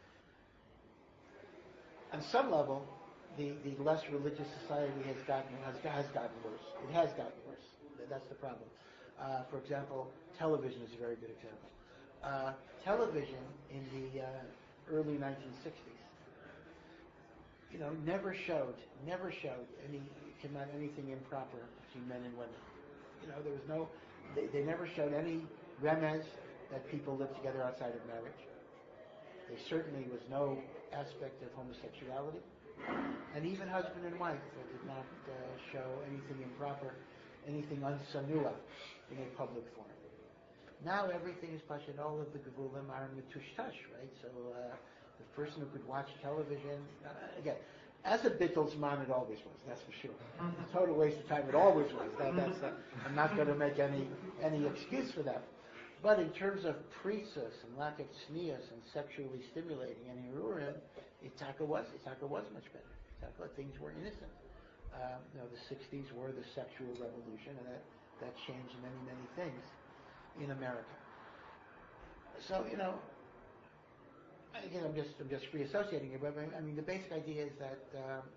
on some level, the, the less religious society has gotten has, has gotten worse. It has gotten worse. That's the problem. Uh, for example, television is a very good example. Uh, television in the uh, early nineteen sixties, you know, never showed never showed any came out anything improper between men and women. You know, there was no. They, they never showed any remez that people lived together outside of marriage. There certainly was no aspect of homosexuality. And even husband and wife uh, did not uh, show anything improper, anything unsanua in a public forum. Now everything is pashut. All of the gevulim are metushtash, right? So uh, the person who could watch television, uh, again, as a Beatles-man it always was, that's for sure. It's a total waste of time, it always was. That, that's, uh, I'm not going to make any any excuse for that. But in terms of priestess and lack of tznius and sexually stimulating and hirurim, Itaka was Itaka was much better. Itaka, things were innocent. Uh, you know, the sixties were the sexual revolution, and that, that changed many, many things in America. So, you know, again, I'm just I'm just reassociating it, but I mean, the basic idea is that uh,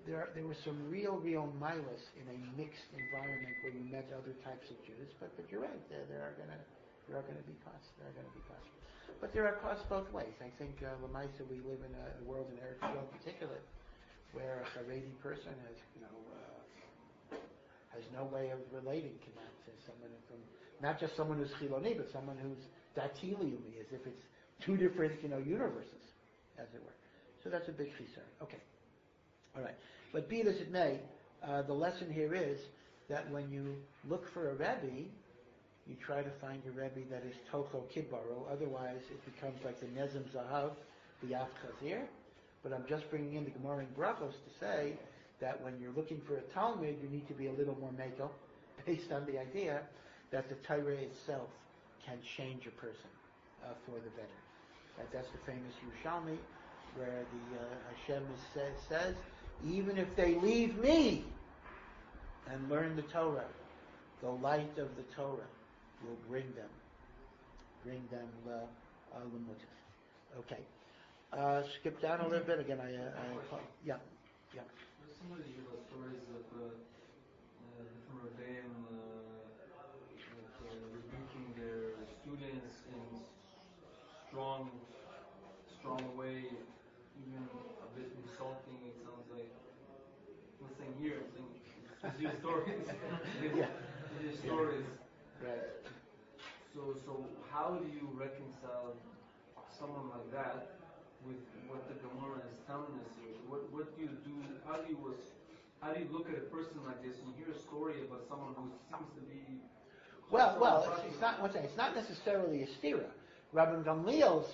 there there was some real, real milas in a mixed environment where you met other types of Jews. But but you're right, there there are gonna there are gonna be costs. There are gonna be costs. But there are costs both ways. I think uh, Lamaisa, we live in a, a world in Eretz Yisrael in particular, where a Haredi person has you know uh, has no way of relating to that to someone from not just someone who's Chiloni, but someone who's Datiliumi, as if it's two different you know universes, as it were. So that's a big concern. Okay. All right. But be it as it may, uh, the lesson here is that when you look for a Rebbe, you try to find a Rebbe that is Tocho Kibaro. Otherwise, it becomes like the Nezim Zahav, the Yaf Chazir. But I'm just bringing in the Gemara in Brachos to say that when you're looking for a Talmud, you need to be a little more Mako, based on the idea that the Torah itself can change a person uh, for the better. That, that's the famous Yerushalmi, where the uh, Hashem is, say, says, even if they leave me and learn the Torah, the light of the Torah will bring them, bring them uh, uh, Okay. Uh, skip down a little bit again. I, uh, I yeah, yeah. There's some of the uh, stories of uh, uh, different rebbeim uh, like, uh, rebuking their students in strong, strong way, even a bit insulting. It sounds like I'm not saying here. I'm saying it's your stories. Yeah. Your stories. Right. So, so how do you reconcile someone like that with what the Gemara is telling us here? What what do you do? How do you was how do you look at a person like this and hear a story about someone who seems to be well, well, it's, it's not. What's that? It's not necessarily a stira. Rabbi Gamliel's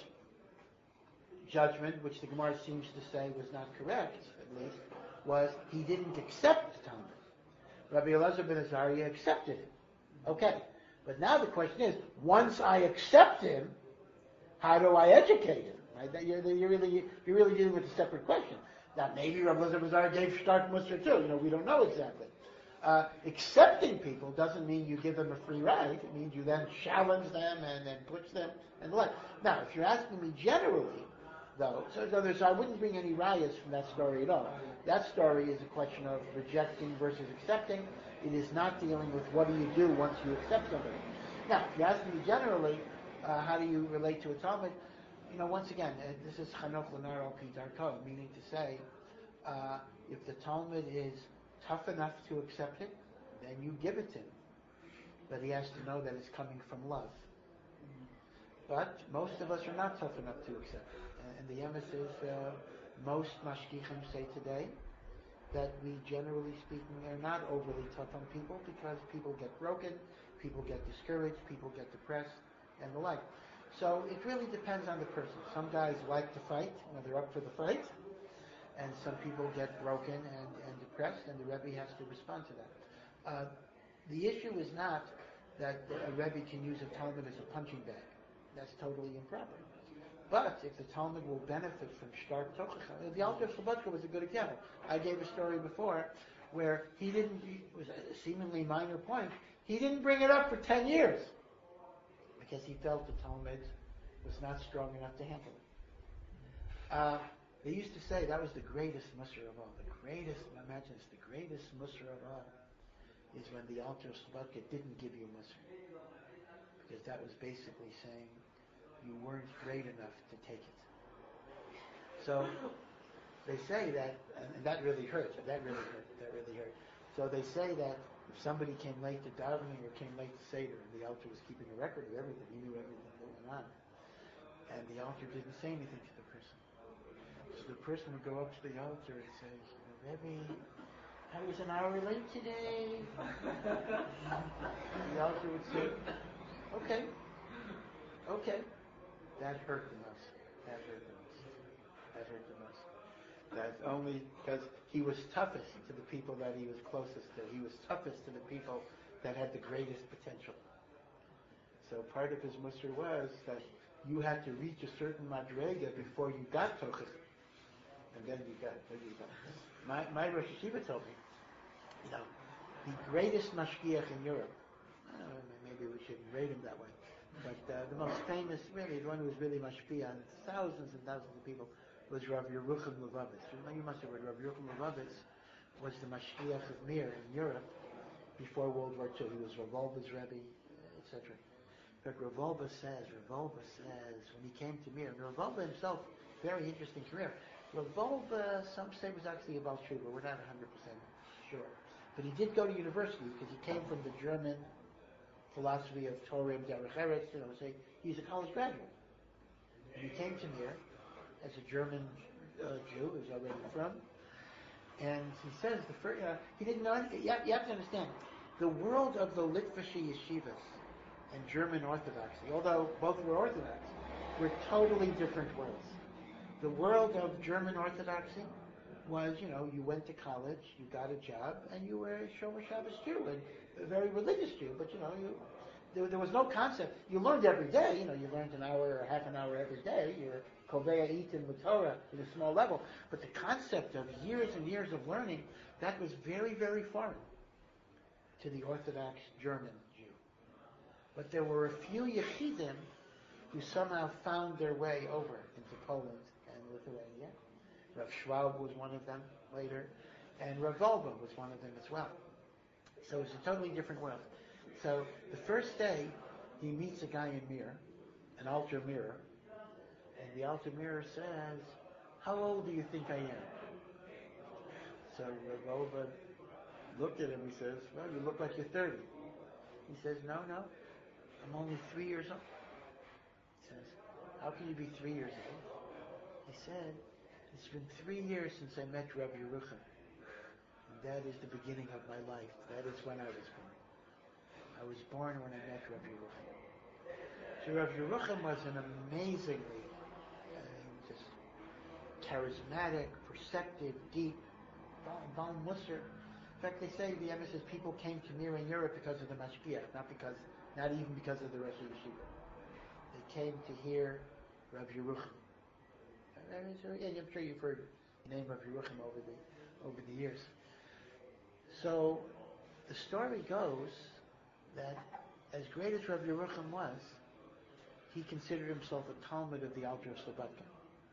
judgment, which the Gemara seems to say was not correct, at least, was he didn't accept the Talmud. Rabbi Elazar ben Azariah accepted it. Okay, but now the question is: once I accept him, how do I educate him? Right? That you're, you're really you're really dealing with a separate question. Now maybe Rabbi Elazar ben Azariah gave Stark Musar too. You know, we don't know exactly. Uh, accepting people doesn't mean you give them a free ride. It means you then challenge them and then push them and the like. Now, if you're asking me generally, though, so, so, there's, so I wouldn't bring any riots from that story at all. That story is a question of rejecting versus accepting. It is not dealing with what do you do once you accept somebody. Now, if you're asking me generally, uh, how do you relate to a Talmud? You know, once again, uh, this is Chanoch Lenar Al Pi Darko, meaning to say, uh, if the Talmud is tough enough to accept it, then you give it to him. But he has to know that it's coming from love. But most of us are not tough enough to accept it. And the emes is, uh, most mashgichim say today that we, generally speaking, are not overly tough on people because people get broken, people get discouraged, people get depressed, and the like. So it really depends on the person. Some guys like to fight, you know, they're up for the fight. And some people get broken and, and depressed, and the Rebbe has to respond to that. Uh, the issue is not that a Rebbe can use a Talmud as a punching bag. That's totally improper. But if the Talmud will benefit from Shtar Tochacha, the Alter Slobodka was a good example. I gave a story before where he didn't, it was a seemingly minor point, he didn't bring it up for ten years because he felt the Talmud was not strong enough to handle it. Uh, They used to say that was the greatest Musar of all. The greatest, imagine it's the greatest Musar of all is when the Alter Slobodka didn't give you Musar. Because that was basically saying you weren't great enough to take it. So they say that, and that really hurt. That really hurt. That really hurt. So they say that if somebody came late to davening or came late to Seder, and the Alter was keeping a record of everything, he knew everything that went on, and the Alter didn't say anything to the person. So the person would go up to the altar and say, Rebbe, I was an hour late today. The altar would say, okay, okay. That hurt the most. That hurt the most. That hurt the most. That's only because he was toughest to the people that he was closest to. He was toughest to the people that had the greatest potential. So part of his musar was that you had to reach a certain madrega before you got tochach. And then you got, then you got. My, my Rosh Yeshiva told me, you know, the greatest mashgiach in Europe, I don't know, maybe we shouldn't rate him that way, but uh, the most famous, really, the one who was really mashgiach on thousands and thousands of people, was Rav Yerucham Levovitz. You must have heard Rav Yerucham Levovitz was the Mashgiach of Mir in Europe before World War Two. He was Revolva's Rebbe, et cetera. But Revolva says, Revolva says, when he came to Mir, and Revolva himself, very interesting career. Revolva, some say, was actually a Baal Tshuva, but we're not one hundred percent sure. But he did go to university because he came from the German philosophy of Torah and Derech Eretz, you know, say he's a college graduate. And he came to Mir as a German uh, Jew, who's already from, and he says the first, uh, he didn't know anything. You have, you have to understand, the world of the Litvish yeshivas and German Orthodoxy, although both were Orthodox, were totally different worlds. The world of German Orthodoxy was, you know, you went to college, you got a job, and you were a Shomer Shabbos Jew, and a very religious Jew, but you know, you, there, there was no concept. You learned every day, you know, you learned an hour or half an hour every day. You're Kovea Eaton with Torah at a small level. But the concept of years and years of learning, that was very, very foreign to the Orthodox German Jew. But there were a few Yechidim who somehow found their way over into Poland and Lithuania. Rav Schwab was one of them later, and Rav Volba was one of them as well. So it's a totally different world. So the first day, he meets a guy in Mir, an altar mirror, and the altar mirror says, "How old do you think I am?" So Rav Volba looked at him, he says, "Well, you look like you're thirty." He says, "No, no, I'm only three years old." He says, "How can you be three years old?" He said, "It's been three years since I met Rabbi Yerucham. And that is the beginning of my life. That is when I was born. I was born when I met Rabbi Yerucham." So Rabbi Yerucham was an amazingly, I mean, just charismatic, perceptive, deep, Baal Musar. In fact, they say, the Emes says, people came to Mir in Europe because of the Mashgiach, not because, not even because of the Rosh Yeshiva. They came to hear Rabbi Yerucham. I mean, so, yeah, I'm sure you've heard the name of Yerucham over the over the years. So the story goes that as great as Rabbi Yerucham was, he considered himself a Talmud of the Alter of Slobodka.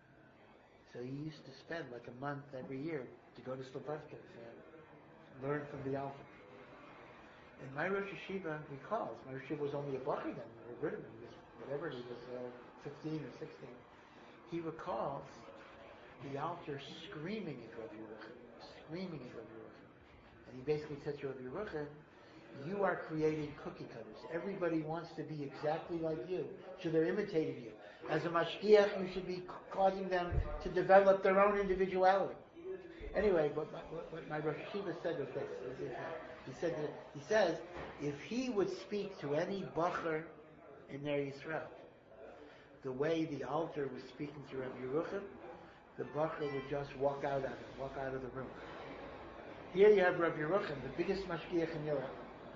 So he used to spend like a month every year to go to Slobodka and learn from the Alter. And my Rosh Yeshiva recalls, my Rosh Yeshiva was only a bacher then, we were rid of him, he was whatever, he was uh, fifteen or sixteen. He recalls the Alter screaming at Rabbi Yerucham, screaming at Rabbi Yerucham. And he basically said to Rabbi Yerucham, "You are creating cookie cutters. Everybody wants to be exactly like you, so they're imitating you. As a mashgiach, you should be causing them to develop their own individuality." Anyway, what my, what my Rosh Yeshiva said was this. He said that, he says, if he would speak to any bacher in their Yisrael, the way the Alter was speaking to Rabbi Yerucham, the bacher would just walk out of it, walk out of the room. Here you have Rabbi Yerucham, the biggest mashgiach in Europe.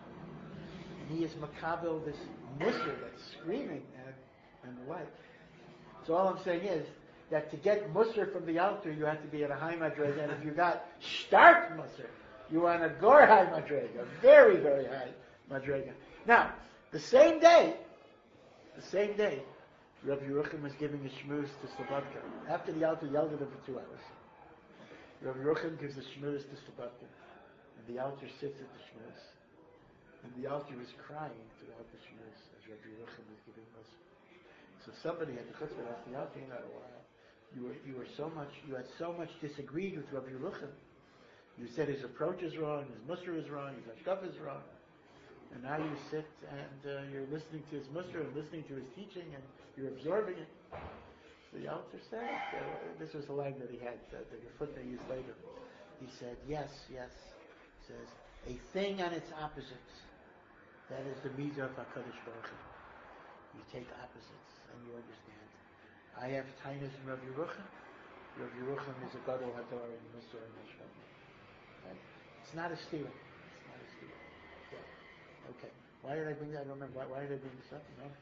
And he is makabel, this musar that's screaming and, and the like. So all I'm saying is that to get musar from the Alter, you have to be at a high madrega, and if you got stark musar, you are on a gor high madrega, a very, very high madrega. Now, the same day, the same day, Rabbi Yerucham was giving a shmuz to Slobodka. After the Alter yelled at him for two hours, Rabbi Yerucham gives a shmuz to Slobodka, and the Alter sits at the shmuz. And the Alter was crying throughout the shmuz as Rabbi Yerucham was giving us. So somebody at the chutzpah asked the Alter, you know, uh, you were you were so much you had so much disagreed with Rabbi Yerucham. You said his approach is wrong, his musar is wrong, his hashkaf is wrong, and now you sit and uh, you're listening to his musar and listening to his teaching and you're absorbing it. So the Alter said, uh, this was a line that he had, uh, the footnote used later. He said, yes, yes. He says, a thing and its opposites. That is the midah of HaKadosh Baruch Hu. You take opposites and you understand. I have tainus in Rabbi Yerucham. Rabbi Yerucham is a gadol hador in Musar and Hashkaf. Right? It's not a stira. It's not a stira. Yeah. Okay. Why did I bring that? I don't remember. Why, why did I bring this up? No?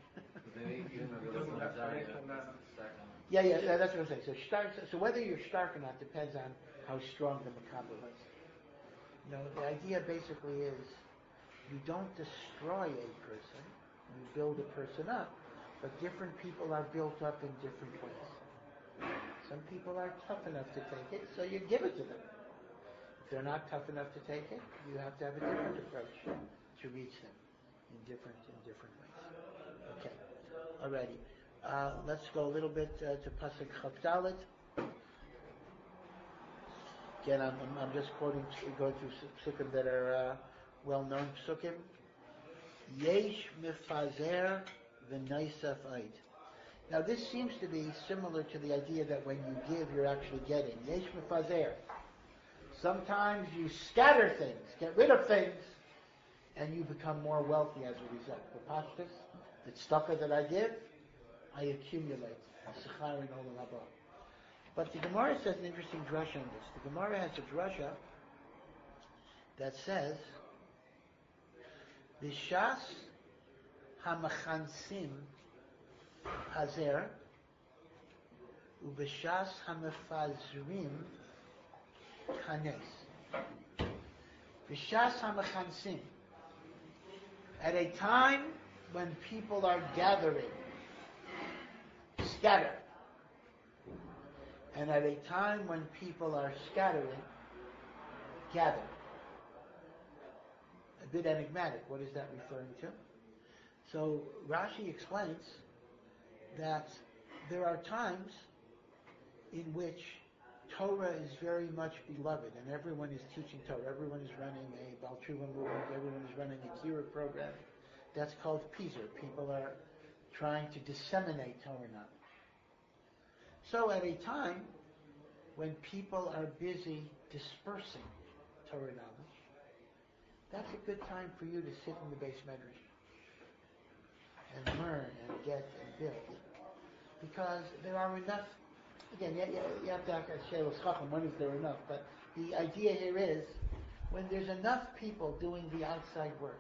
yeah, yeah, yeah, that's what I'm saying. So, stark, so whether you're stark or not depends on how strong the makabel is. You know, the idea basically is you don't destroy a person, you build a person up. But different people are built up in different ways. Some people are tough enough to take it, so you give it to them. they're not tough enough to take it, you have to have a different approach to reach them in different in different ways. Okay, alrighty. Uh, let's go a little bit uh, to Pasuk Chafdalit. Again, I'm, I'm, I'm just quoting, going through psukim that are uh, well-known psukim. Yesh mifazer v'naisaf eid. Now this seems to be similar to the idea that when you give, you're actually getting. Yesh mifazer. Sometimes you scatter things, get rid of things, and you become more wealthy as a result. The pashtus, the tzedakah that I give, I accumulate. But the Gemara says an interesting drasha on this. The Gemara has a drasha that says, B'shas hamachansim hazer, u'b'shas hamefazrim kanes. B'shas hamachansim. At a time when people are gathering, scatter. And at a time when people are scattering, gather. A bit enigmatic. What is that referring to? So Rashi explains that there are times in which Torah is very much beloved, and everyone is teaching Torah. Everyone is running a Baal Tshuva movement. Everyone is running a Kira program. That's called Pizer. People are trying to disseminate Torah knowledge. So at a time when people are busy dispersing Torah knowledge, that's a good time for you to sit in the base medrash and learn and get and build. Because there are enough, again, you, you have to ask Shelos Chacham, when is there enough? But the idea here is, when there's enough people doing the outside work,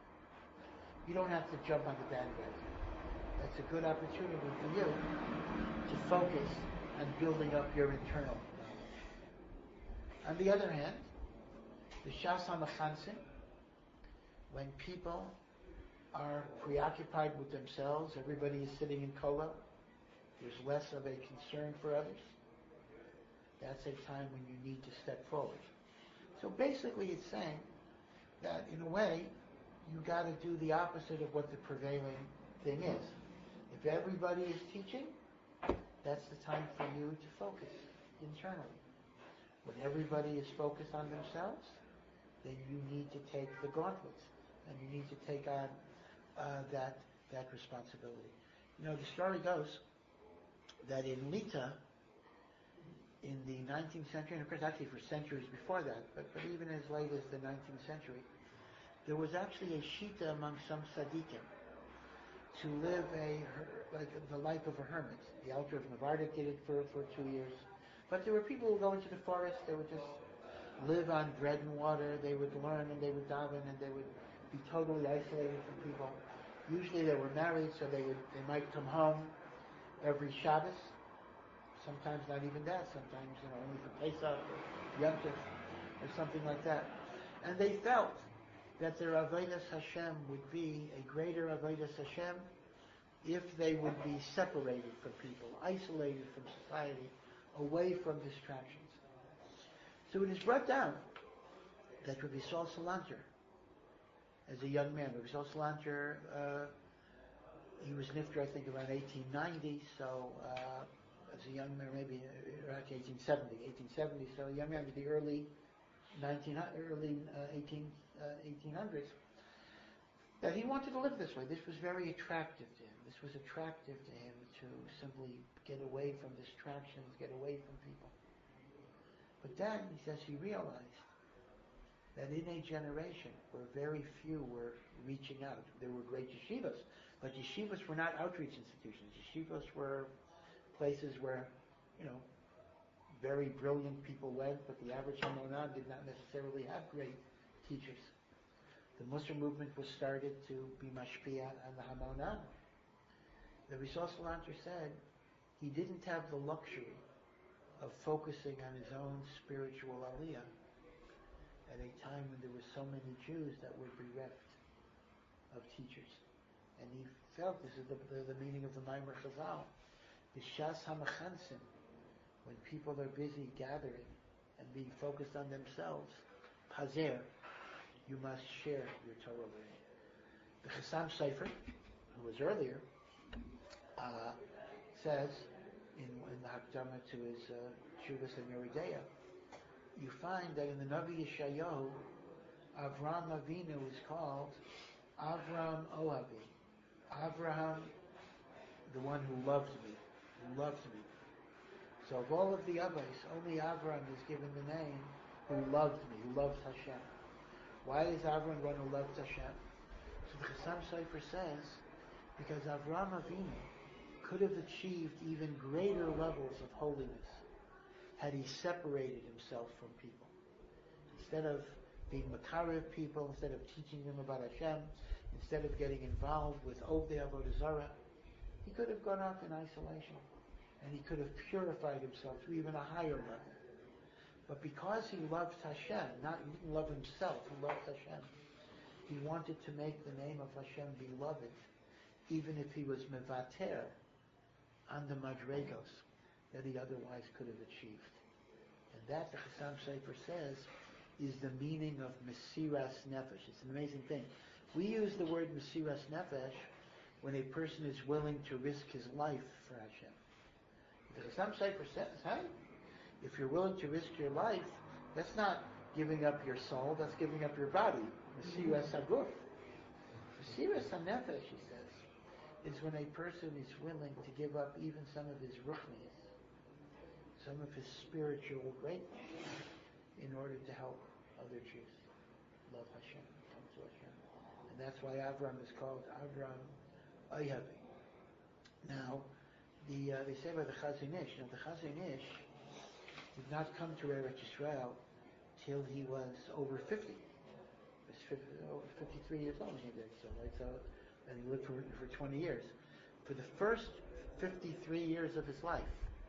you don't have to jump on the bandwagon. That's a good opportunity for you to focus on building up your internal knowledge. On the other hand, the Shas HaMachansim, when people are preoccupied with themselves, everybody is sitting in kola, there's less of a concern for others, that's a time when you need to step forward. So basically it's saying that in a way, you got to do the opposite of what the prevailing thing is. If everybody is teaching, that's the time for you to focus internally. When everybody is focused on themselves, then you need to take the gauntlets, and you need to take on uh, that that responsibility. You know, the story goes that in Lita, in the nineteenth century, and of course actually for centuries before that, but, but even as late as the nineteenth century, there was actually a shita among some tzaddikim to live a like the life of a hermit. The Alter of Navardik did it for, for two years. But there were people who would go into the forest, they would just live on bread and water, they would learn and they would daven and they would be totally isolated from people. Usually they were married, so they would they might come home every Shabbos. Sometimes not even that, sometimes you know only for Pesach or Yom Tov or something like that. And they felt that their Avodas Hashem would be a greater Avodas Hashem if they would be separated from people, isolated from society, away from distractions. So it is brought down that Rabbi Saul Salanter, as a young man, Rabbi Saul Salanter, uh, he was nifter, I think, around eighteen ninety, so uh, as a young man, maybe around eighteen seventy, eighteen seventy, so a young man in the early nineteen, early uh, eighteen, uh, eighteen hundreds, that he wanted to live this way. This was very attractive to him. This was attractive to him to simply get away from distractions, get away from people. But then, he says, he realized that in a generation where very few were reaching out, there were great yeshivas, but yeshivas were not outreach institutions. Yeshivas were places where, you know, very brilliant people went, but the average Hamonah did not necessarily have great teachers. The Musar movement was started to be mashpia on the Hamonah. The Rizal Salanter said he didn't have the luxury of focusing on his own spiritual aliyah at a time when there were so many Jews that were bereft of teachers. And he felt, this is the, the, the meaning of the Maimer Chazal, B'shas HaMachansim, when people are busy gathering and being focused on themselves, Pazer, you must share your Torah learning. The Chassam Sofer, who was earlier, uh, says in, in the Hakdama to his uh, Shuvas and Yeridea, you find that in the Navi Yeshayahu, Avram Avinu is called Avram Ohavi. Avraham, the one who loved me, who loves me. So of all of the Avos, only Avram is given the name who loved me, who loves Hashem. Why is Avram one who loves Hashem? So the Chassam Sofer says, because Avram Avinu could have achieved even greater levels of holiness had he separated himself from people. Instead of being Makarev people, instead of teaching them about Hashem, instead of getting involved with Ovdei Avodah Zarah, he could have gone off in isolation, and he could have purified himself to even a higher level. But because he loved Hashem, not he didn't love himself, he loved Hashem, he wanted to make the name of Hashem beloved, even if he was mevater on the madregos that he otherwise could have achieved. And that, the Chassam Sofer says, is the meaning of Mesiras Nefesh. It's an amazing thing. We use the word Mesiras Nefesh when a person is willing to risk his life for Hashem. The Chassam Sofer says, hey, if you're willing to risk your life, that's not giving up your soul, that's giving up your body. Mesiras Haguf. Mesiras Nefesh, he says, is when a person is willing to give up even some of his ruchnias, some of his spiritual greatness, in order to help other Jews love Hashem, come to Hashem. And that's why Avram is called Avram Ohavi. Now, the, uh, they say by the Chazon Ish, now the Chazon Ish did not come to Eretz Yisrael till he was over fifty. He was fifty, over fifty-three years old when he did so, right? So, and he lived for, for twenty years. For the first fifty-three years of his life,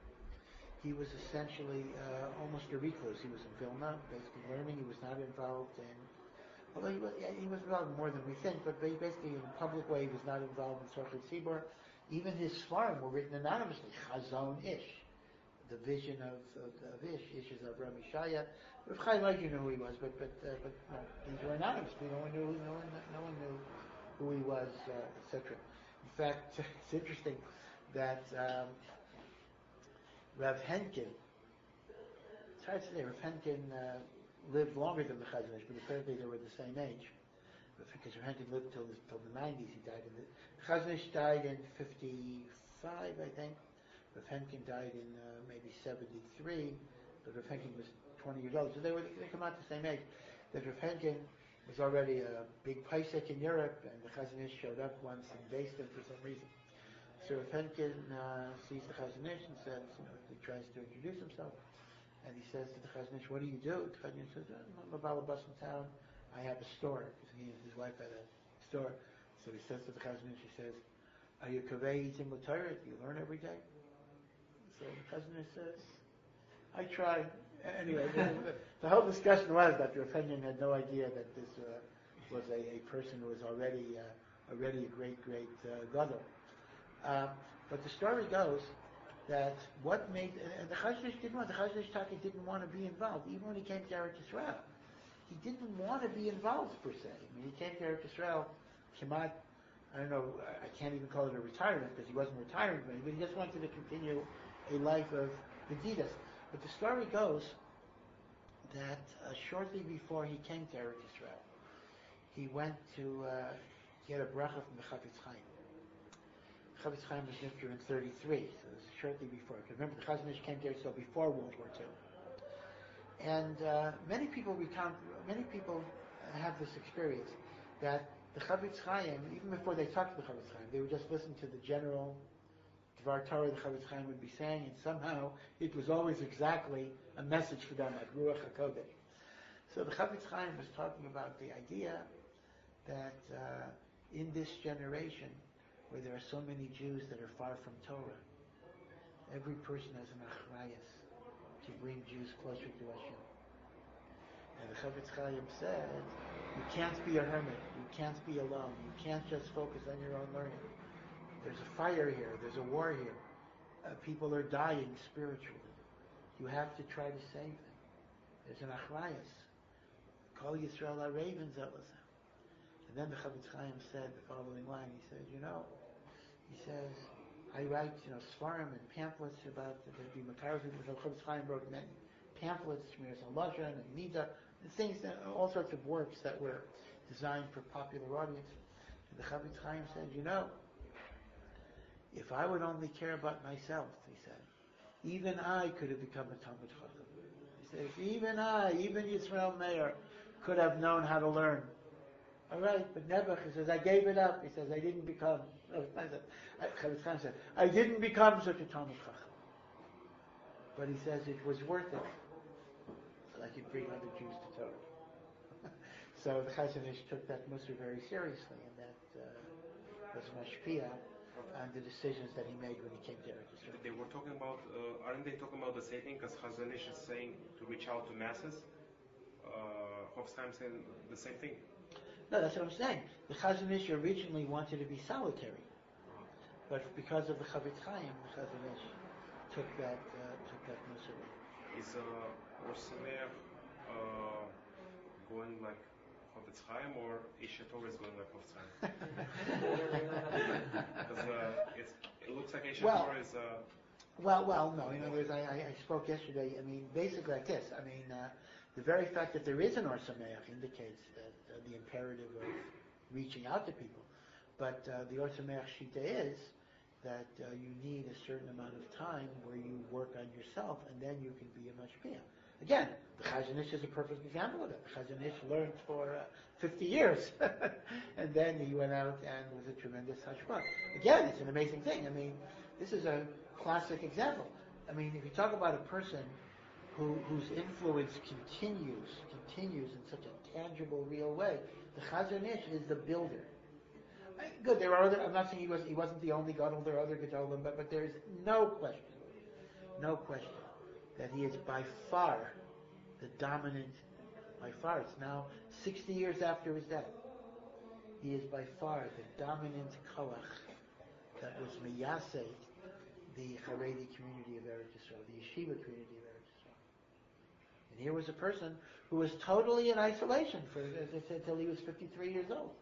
he was essentially uh, almost a recluse. He was in Vilna, basically learning. He was not involved in, although he was, yeah, he was involved more than we think, but basically in a public way, he was not involved in Tzorchei Tzibur. Even his Svarim were written anonymously. Chazon Ish, the vision of, of, of Ish. Ish is of Rami Shaya. Rav Chaim Oger knew who he was, but but uh, but no, these were anonymous. No one knew. No one, no one knew who he was, uh, et cetera. In fact, it's interesting that. Um, Rav Henkin, it's hard to say, Rav Henkin uh, lived longer than the Chazon Ish, but apparently they were the same age. Because Rav Henkin lived till the, till the nineties, he died in the... Chazon Ish died in fifty-five, I think. Rav Henkin died in uh, maybe seventy-three, but Rav Henkin was twenty years old, so they were they come out the same age. That Rav Henkin was already a big paisek in Europe, and the Chazon Ish showed up once and based him for some reason. So Rav Henkin uh, sees the Chazon Ish and says, you know, he tries to introduce himself, and he says to the Chazon Ish, what do you do? The Chazon Ish says, I'm a balabas in town, I have a store, because he and his wife had a store. So he says to the Chazon Ish, he says, are you kaveh eating the Torah? Do you learn every day? So the Chazon Ish says, I try. Anyway, the, the whole discussion was that Rav Henkin had no idea that this uh, was a, a person who was already uh, already a great, great uh, gadol. Uh, but the story goes that what made, and the Chazon Ish didn't want, the Chazon Ish Taki didn't want to be involved, even when he came to Eretz Yisrael. He didn't want to be involved per se. I mean, he came to Eretz Yisrael, Kemat, I don't know, I can't even call it a retirement because he wasn't retiring, but he just wanted to continue a life of Medidas. But the story goes that uh, shortly before he came to Eretz Yisrael, he went to uh, get a bracha from the Chafetz Chaim. Chafetz Chaim was nifter in thirty-three, so this is shortly before. Because remember, the Chazon Ish came there so before World War Two. And uh, many people recount, many people have this experience that the Chafetz Chaim, even before they talked to the Chafetz Chaim, they would just listen to the general Dvar Torah the Chafetz Chaim would be saying, and somehow it was always exactly a message for them, like Ruach HaKodesh. So the Chafetz Chaim was talking about the idea that uh, in this generation, where there are so many Jews that are far from Torah, every person has an achrayas to bring Jews closer to Hashem. And the Chafetz Chaim said, you can't be a hermit, you can't be alone, you can't just focus on your own learning. There's a fire here, there's a war here. Uh, people are dying spiritually. You have to try to save them. There's an achrayus. Kol Yisrael are ravens, Elazar. And then the Chavetz Chaim said the following line. He said, you know, he says, I write, you know, svarim and pamphlets about the Makar people. So Chavetz Chaim wrote many pamphlets, Shmiras HaLashon and Nida, and things, that, all sorts of works that were designed for popular audience. And the Chavetz Chaim said, you know, if I would only care about myself, he said, even I could have become a Talmud Chacham. He said, if even I, even Yisrael Meir, could have known how to learn. All right, but Nebuch, he says, I gave it up. He says, I didn't become. Chavetz Chaim said, I didn't become such a Talmud Chacham. But he says it was worth it, so I could bring other Jews to Torah. So the Chazon Ish took that Musar very seriously, and that uh, was mashpia on the decisions that he made when he came to Eretz Yisrael. They were talking about, uh, aren't they talking about the same thing? Because Chazon Ish is saying to reach out to masses. Uh, Hofsheim said the same thing. No, that's what I'm saying. The Chazon Ish originally wanted to be solitary, but because of the Chavetz Chaim, the Chazon Ish took that uh, took that Musar. Is uh, Or Sameach uh, going like Chavetz Chaim, or Isha Torah is going like Chavetz Chaim? Because uh, it's, it looks like Isha Well, Torah is. Uh, Well, well, no. In other words, I, I, I spoke yesterday. I mean, basically like this. I mean, uh, the very fact that there is an Or Sameach indicates that uh, the imperative of reaching out to people. But uh, the Or Sameach Shita is that uh, you need a certain amount of time where you work on yourself, and then you can be a mashpia. Again, the Chazon Ish is a perfect example of that. The Chazon Ish learned for uh, fifty years, and then he went out and was a tremendous hashpah. Again, it's an amazing thing. I mean, this is a classic example. I mean, if you talk about a person who, whose influence continues, continues in such a tangible, real way, the Chazon Ish is the builder. I, good, there are other, I'm not saying he, was, he wasn't the only Gadol, there are other Gadolim, but, but there's no question, no question, that he is by far the dominant, by far, it's now sixty years after his death, he is by far the dominant Koach that was Miyaseh, the Haredi community of Eretz Yisrael, the Yeshiva community of Eretz Yisrael. And here was a person who was totally in isolation for, as I said, till he was fifty-three years old.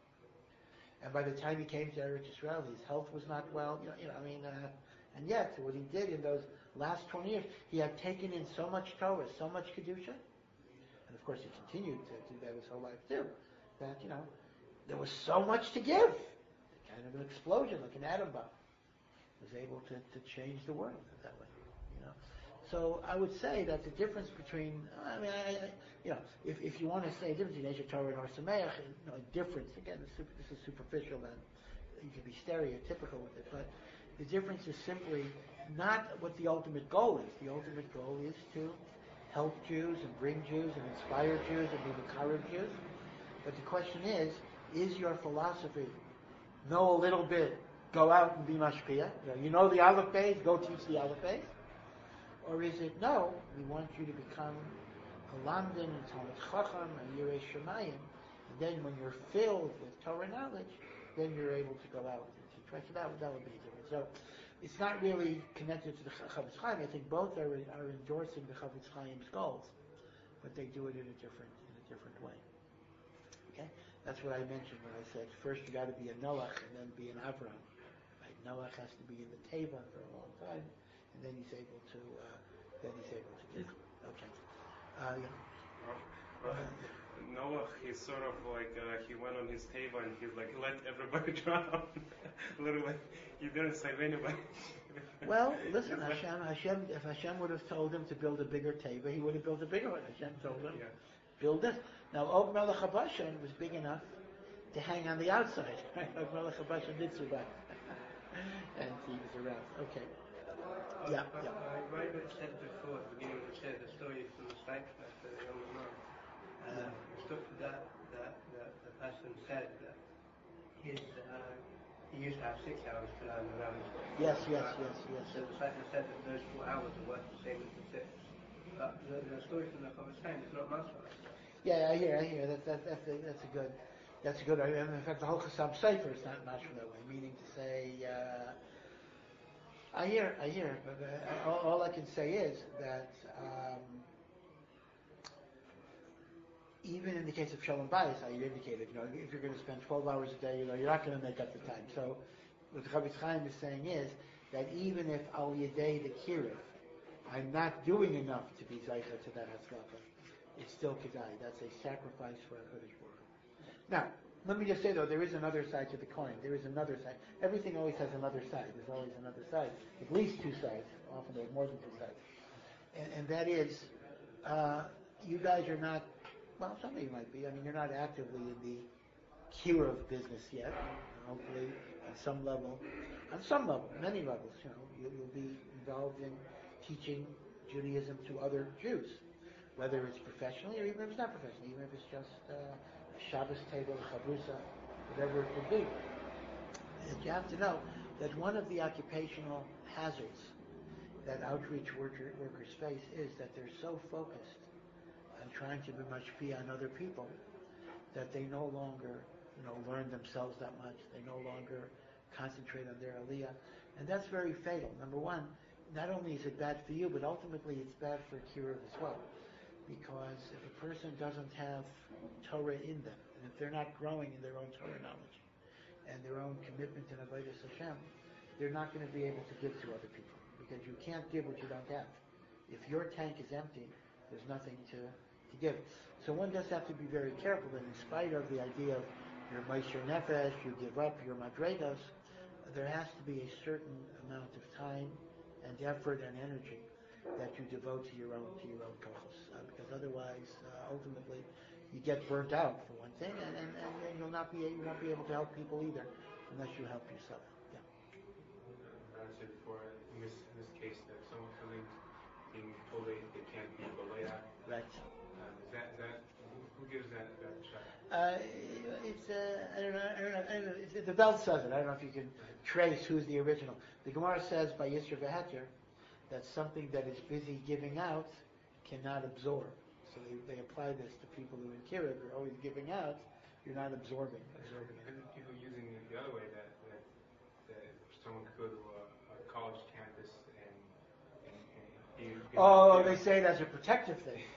And by the time he came to Eretz Yisrael, his health was not well. You know, you know I mean, uh, and yet what he did in those last twenty years, he had taken in so much Torah, so much kedusha, and of course he continued to do that his whole life too. That you know, there was so much to give, kind of an explosion, like an atom bomb. Was able to, to change the world that way, you know. So I would say that the difference between, I mean, I, I, you know, if, if you want to say a difference between Eshet Torah and Or Sameach, you know, a difference, again, this, super, this is superficial and you can be stereotypical with it, but the difference is simply not what the ultimate goal is. The ultimate goal is to help Jews and bring Jews and inspire Jews and be the Makar Jews. But the question is, is your philosophy know a little bit, go out and be mashpia? You know, you know the Aleph Beis, go teach the Aleph Beis? Or is it, no, we want you to become a Lamdan and Talmud Chacham and Yirei Shemayim, and then when you're filled with Torah knowledge, then you're able to go out and teach. Right? So that, that would be different. So it's not really connected to the Chavetz Chaim. I think both are, are endorsing the Chavetz Chaim's goals, but they do it in a different in a different way. Okay, that's what I mentioned when I said first you got to be a Noach and then be an Avraham. Right? Noach has to be in the Teva for a long time, and then he's able to uh, then he's able to give. Okay. Uh, yeah. Uh, Noah, he's sort of like, uh, he went on his table and he's like, let everybody drown. Literally, he didn't save anybody. Well, listen, Hashem, Hashem, if Hashem would have told him to build a bigger table, he would have built a bigger one. Hashem told him, Yeah. build this. Now, Og Melech HaBashan was big enough to hang on the outside. Right? Og Melech HaBashan did survive. And he was around. Okay. Yeah, yeah. I read what it said before, at the beginning of the show, the story from the Skype class, the young man. Uh, stuff that, that, that the person said that his, uh, he used to have six hours to learn the Rambam. Yes, yes, yes, yes. So the disciple said that those four hours are worth the same as the six. But the, the story from the Chavetz Chaim is not much like that. Yeah, I hear, I hear. That, that, that's, a, that's a good, that's a good argument. In fact, the whole Chassam Sefer is not much from that way, meaning to say, uh, I hear, I hear, but uh, all, all I can say is that um, even in the case of Shalom Bayis, how you indicated, you know, if you're going to spend twelve hours a day, you know, you're not going to make up the time. So what the Chavetz Chaim is saying is that even if Al Yedei the Kirif, I'm not doing enough to be Zaycha to that Hatzlacha, it's still Kedai. That's a sacrifice for HaKadosh Baruch Hu. Now, let me just say though, there is another side to the coin. There is another side. Everything always has another side. There's always another side. At least two sides. Often there's more than two sides. And, and that is, uh, you guys are not, well, some of you might be. I mean, you're not actively in the Kirov business yet. Hopefully, on some level, on some level, many levels, you know, you, you'll be involved in teaching Judaism to other Jews, whether it's professionally or even if it's not professionally, even if it's just uh, a Shabbos table, a chavrusa, whatever it would be. And you have to know that one of the occupational hazards that outreach worker, workers face is that they're so focused on trying to be mashpia on other people that they no longer, you know, learn themselves that much. They no longer concentrate on their aliyah, and that's very fatal. Number one, not only is it bad for you, but ultimately it's bad for Kiruv as well, because if a person doesn't have Torah in them, and if they're not growing in their own Torah knowledge and their own commitment to Avodas Hashem, they're not going to be able to give to other people, because you can't give what you don't have. If your tank is empty, there's nothing to, to give. So one does have to be very careful that in spite of the idea of your Moshe Nefesh, you give up your Madregos, there has to be a certain amount of time and effort and energy that you devote to your own to your own kochos, uh, because otherwise, uh, ultimately, you get burnt out for one thing, and, and, and then you'll not be you won't be able to help people either unless you help yourself. Yeah. I said before, in this, in this case, that someone coming being told they, they can't be Balaya. Right. Um, is that, is that who, who gives that, that shot? Uh, it's uh, I don't know. I don't know. I don't know. It's, the belt says it. I don't know if you can trace who's the original. The Gemara says by Yisra V'Heter that something that is busy giving out cannot absorb. So they, they apply this to people who in Kiruv are always giving out. You're not absorbing. Absorbing it. And people using it the other way, that, that, that someone could go to a, a college campus and, and, and be, be Oh, be- they say it as a protective thing.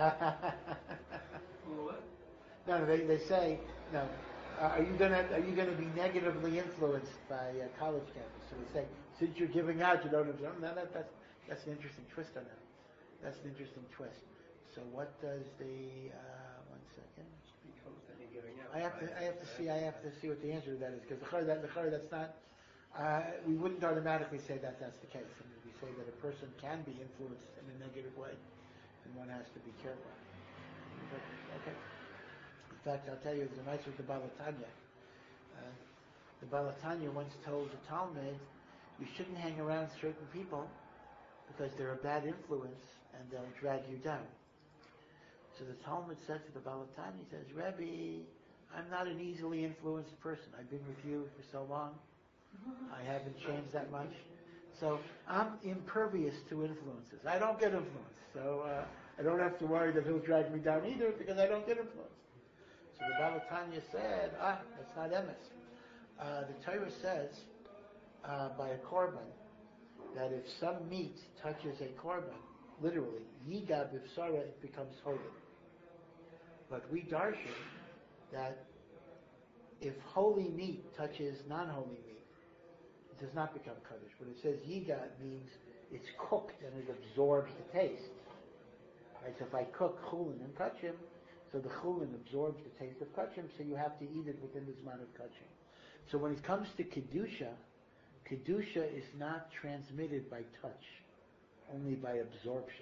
Well, what? No, no, they, they say, no, uh, are you gonna are you gonna be negatively influenced by uh, college campus? So they say, since you're giving out, you don't absorb. No, that, that's that's an interesting twist on that. That's an interesting twist. So what does the uh, one second? Because that you're giving out. I have to right? I have to see I have to see what the answer to that is, because the chayr that the chayr that's not. Uh, we wouldn't automatically say that that's the case. I mean, we say that a person can be influenced in a negative way, and one has to be careful. But, okay. In fact, I'll tell you, there's a nice with the Balatanya. Uh, the Balatanya once told the Talmud, you shouldn't hang around certain people because they're a bad influence and they'll drag you down. So the Talmud said to the Balatanya, he says, Rebbe, I'm not an easily influenced person. I've been with you for so long. I haven't changed that much. So I'm impervious to influences. I don't get influenced. So uh, I don't have to worry that he'll drag me down either, because I don't get influenced. So the Balatanya said, ah, that's not emes. Uh, the Torah says uh, by a korban that if some meat touches a korban, literally, yiga b'vsara, it becomes holy. But we darshan that if holy meat touches non-holy meat, it does not become kaddish. When it says yiga, it means it's cooked and it absorbs the taste. Right? So if I cook chulin and kachim, so the chulin absorbs the taste of kachim, so you have to eat it within the zman of kachim. So when it comes to kedusha, kedusha is not transmitted by touch, only by absorption.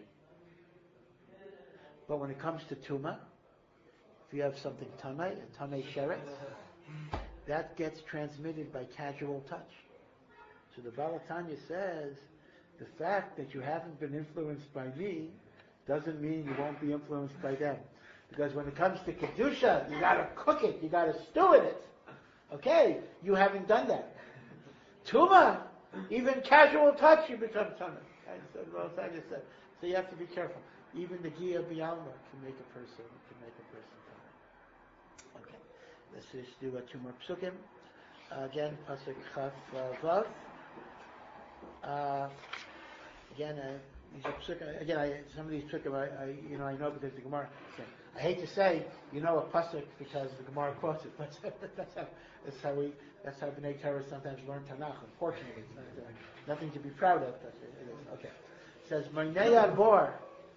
But when it comes to tuma, if you have something tamei, a tamei sheret, that gets transmitted by casual touch. So the Balatanya says, the fact that you haven't been influenced by me doesn't mean you won't be influenced by them. Because when it comes to Kedusha, you gotta cook it, you gotta stew in it. Okay, you haven't done that. Tuma, even casual touch, you become Tuma. Right? So the Balatanya said, so you have to be careful. Even the Gia B'Alma can make a person, can make a person Tuma. Okay, let's just do uh, two more psukim. Uh, again, pasuk chaf uh, vav. Uh, again, uh, these are psukim, again, I, some of these psukim, I, I, you know, I know because the Gemara, I hate to say, you know a pasuk because the Gemara quotes it, but that's how, that's how we, that's how B'nai Torah sometimes learn Tanakh. Unfortunately, it's not, uh, nothing to be proud of, but it is. Okay. It says, Marneya bor,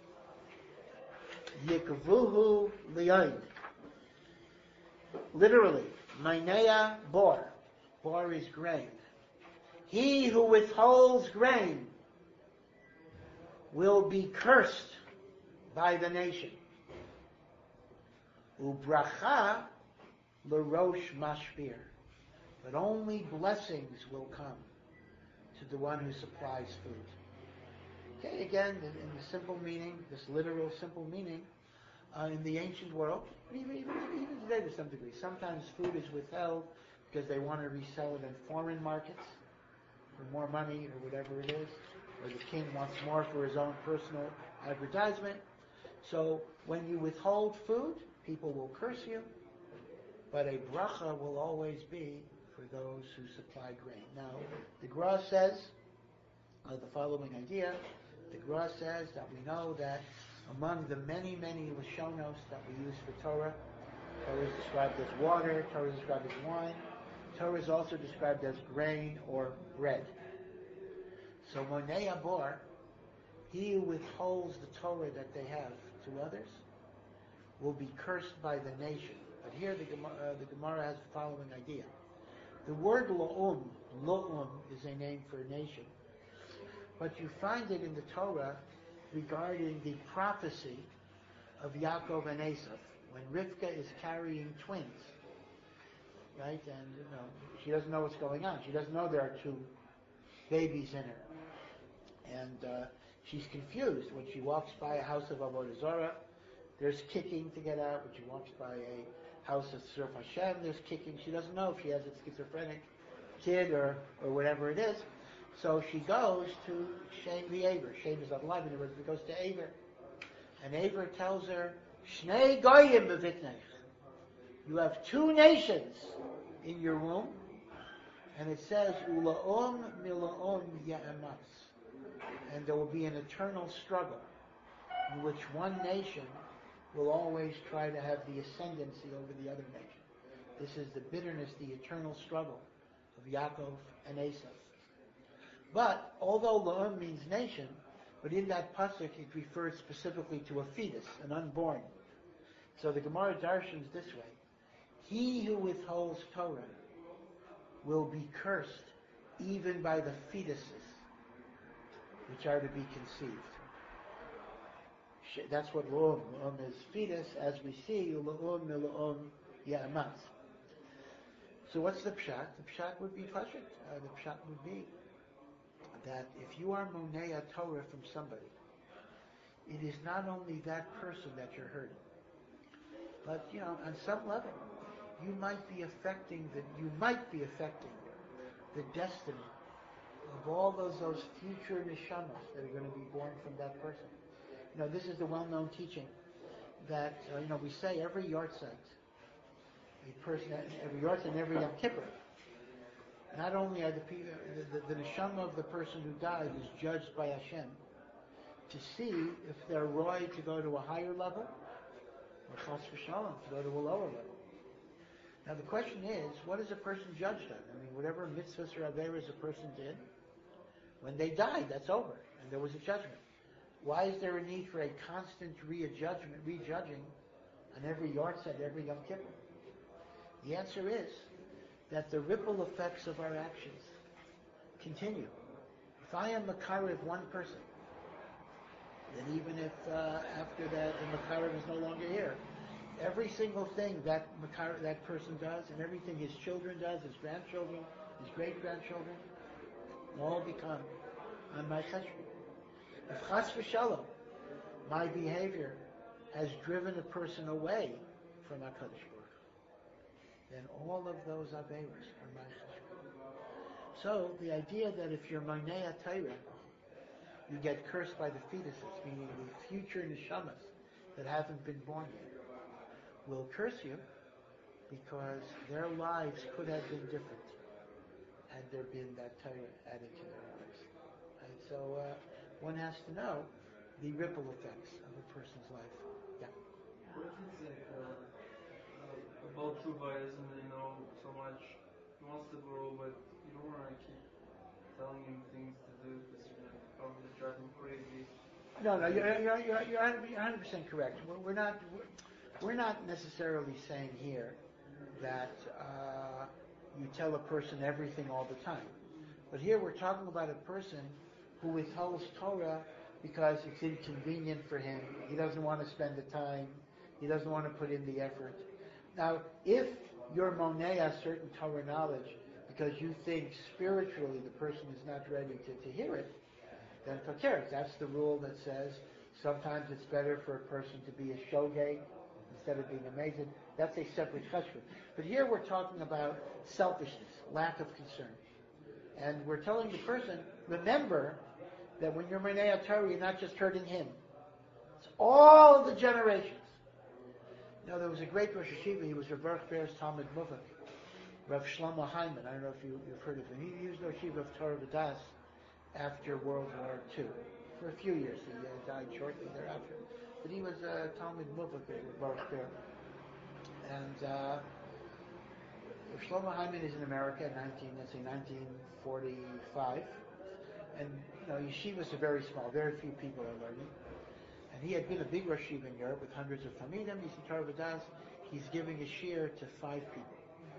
yikvuhu liyayin. Literally, Marneya bor. Bor is grain. He who withholds grain will be cursed by the nation. Ubracha l'rosh mashpir. But only blessings will come to the one who supplies food. Okay, again, in, in the simple meaning, this literal simple meaning, uh, in the ancient world, even, even, even today to some degree, sometimes food is withheld because they want to resell it in foreign markets for more money or whatever it is, or the king wants more for his own personal advertisement. So when you withhold food, people will curse you, but a bracha will always be for those who supply grain. Now, the Gra says uh, the following idea. The Gra says that we know that among the many, many Lashonos that we use for Torah, Torah is described as water, Torah is described as wine, Torah is also described as grain or bread. So Monei Abor, he who withholds the Torah that they have to others, will be cursed by the nation. But here the Gemara, uh, the Gemara has the following idea. The word Lo'um, Lo'um is a name for a nation, but you find it in the Torah regarding the prophecy of Yaakov and Esav, when Rivka is carrying twins, right? And you know, she doesn't know what's going on. She doesn't know there are two babies in her. And uh, she's confused. When she walks by a house of Avodah Zarah, there's kicking to get out. When she walks by a house of Surf Hashem, there's kicking. She doesn't know if she has a schizophrenic kid or, or whatever it is. So she goes to Shem the Aver. Shem is not alive, in other words, she goes to Aver. And Aver tells her, Shnei Goyim bevitnech. You have two nations in your womb. And it says, Ula'om mila'om ya'amatz. And there will be an eternal struggle in which one nation will always try to have the ascendancy over the other nation. This is the bitterness, the eternal struggle of Yaakov and Esav. But, although La'om means nation, but in that pasuk it refers specifically to a fetus, an unborn. So the Gemara darshans this way. He who withholds Torah will be cursed even by the fetuses which are to be conceived. That's what La'om. La'om is fetus, as we see, La'om mila'om ya'amatz. So what's the pshat? The pshat would be pashut. Uh, the pshat would be that if you are monei Torah from somebody, it is not only that person that you're hurting, but you know, on some level, you might be affecting the you might be affecting the destiny of all those those future neshamas that are going to be born from that person. You know, this is the well-known teaching that uh, you know we say every yahrzeit, a person every yahrzeit and every Yom Kippur. Not only are the, the, the, the neshama of the person who died is judged by Hashem to see if they're roy to go to a higher level or chas v'shalom to go to a lower level. Now the question is, what is a person judged on? I mean, whatever mitzvahs or averas a person did, when they died, that's over, and there was a judgment. Why is there a need for a constant re-judgment, rejudging on every yahrzeit, every Yom Kippur? The answer is that the ripple effects of our actions continue. If I am Makar of one person, then even if uh, after that the Makar is no longer here, every single thing that Makar, that person does, and everything his children does, his grandchildren, his great-grandchildren, all become on my cheshbon. If chas v'shalom, my behavior has driven a person away from HaKadosh Baruch Hu, then all of those averos are my cheshbon. So the idea that if you're monei Torah, you get cursed by the fetuses, meaning the future neshamas that haven't been born yet, will curse you because their lives could have been different had there been that Torah added to their lives. And so uh, one has to know the ripple effects of a person's life. Yeah. What if it's like uh, uh, about Judaism, you know, so much he wants to grow, but you don't want to keep telling him things to do because you're gonna probably drive him crazy. No, no, you're you're you're you're one hundred percent correct. We're, we're not we're not necessarily saying here that uh, you tell a person everything all the time. But here we're talking about a person who withholds Torah because it's inconvenient for him. He doesn't want to spend the time. He doesn't want to put in the effort. Now, if you're monea certain Torah knowledge because you think spiritually the person is not ready to, to hear it, then fakir. That's the rule that says sometimes it's better for a person to be a shogeg instead of being amazing. That's a separate cheshbon. But here we're talking about selfishness, lack of concern. And we're telling the person, remember that when you're Menei Torah, you're not just hurting him. It's all the generations. You know, there was a great Rosh Hashiva, he was Rav Baruch Bear's Talmud Muvak, Rav Shlomo Hyman. I don't know if you, you've heard of him. He, he was Rosh Hashiva of Torah V'das after World War Two. For a few years, he uh, died shortly thereafter. But he was a uh, Talmud Muvak of Baruch Bear. And uh, Shlomo Hyman is in America in nineteen, let's say nineteen forty-five, and you know yeshivas are very small, very few people are learning. And he had been a big Rosh Hashiva in Europe with hundreds of Talmidim. He's in Torah V'das. He's giving a shiur to five people,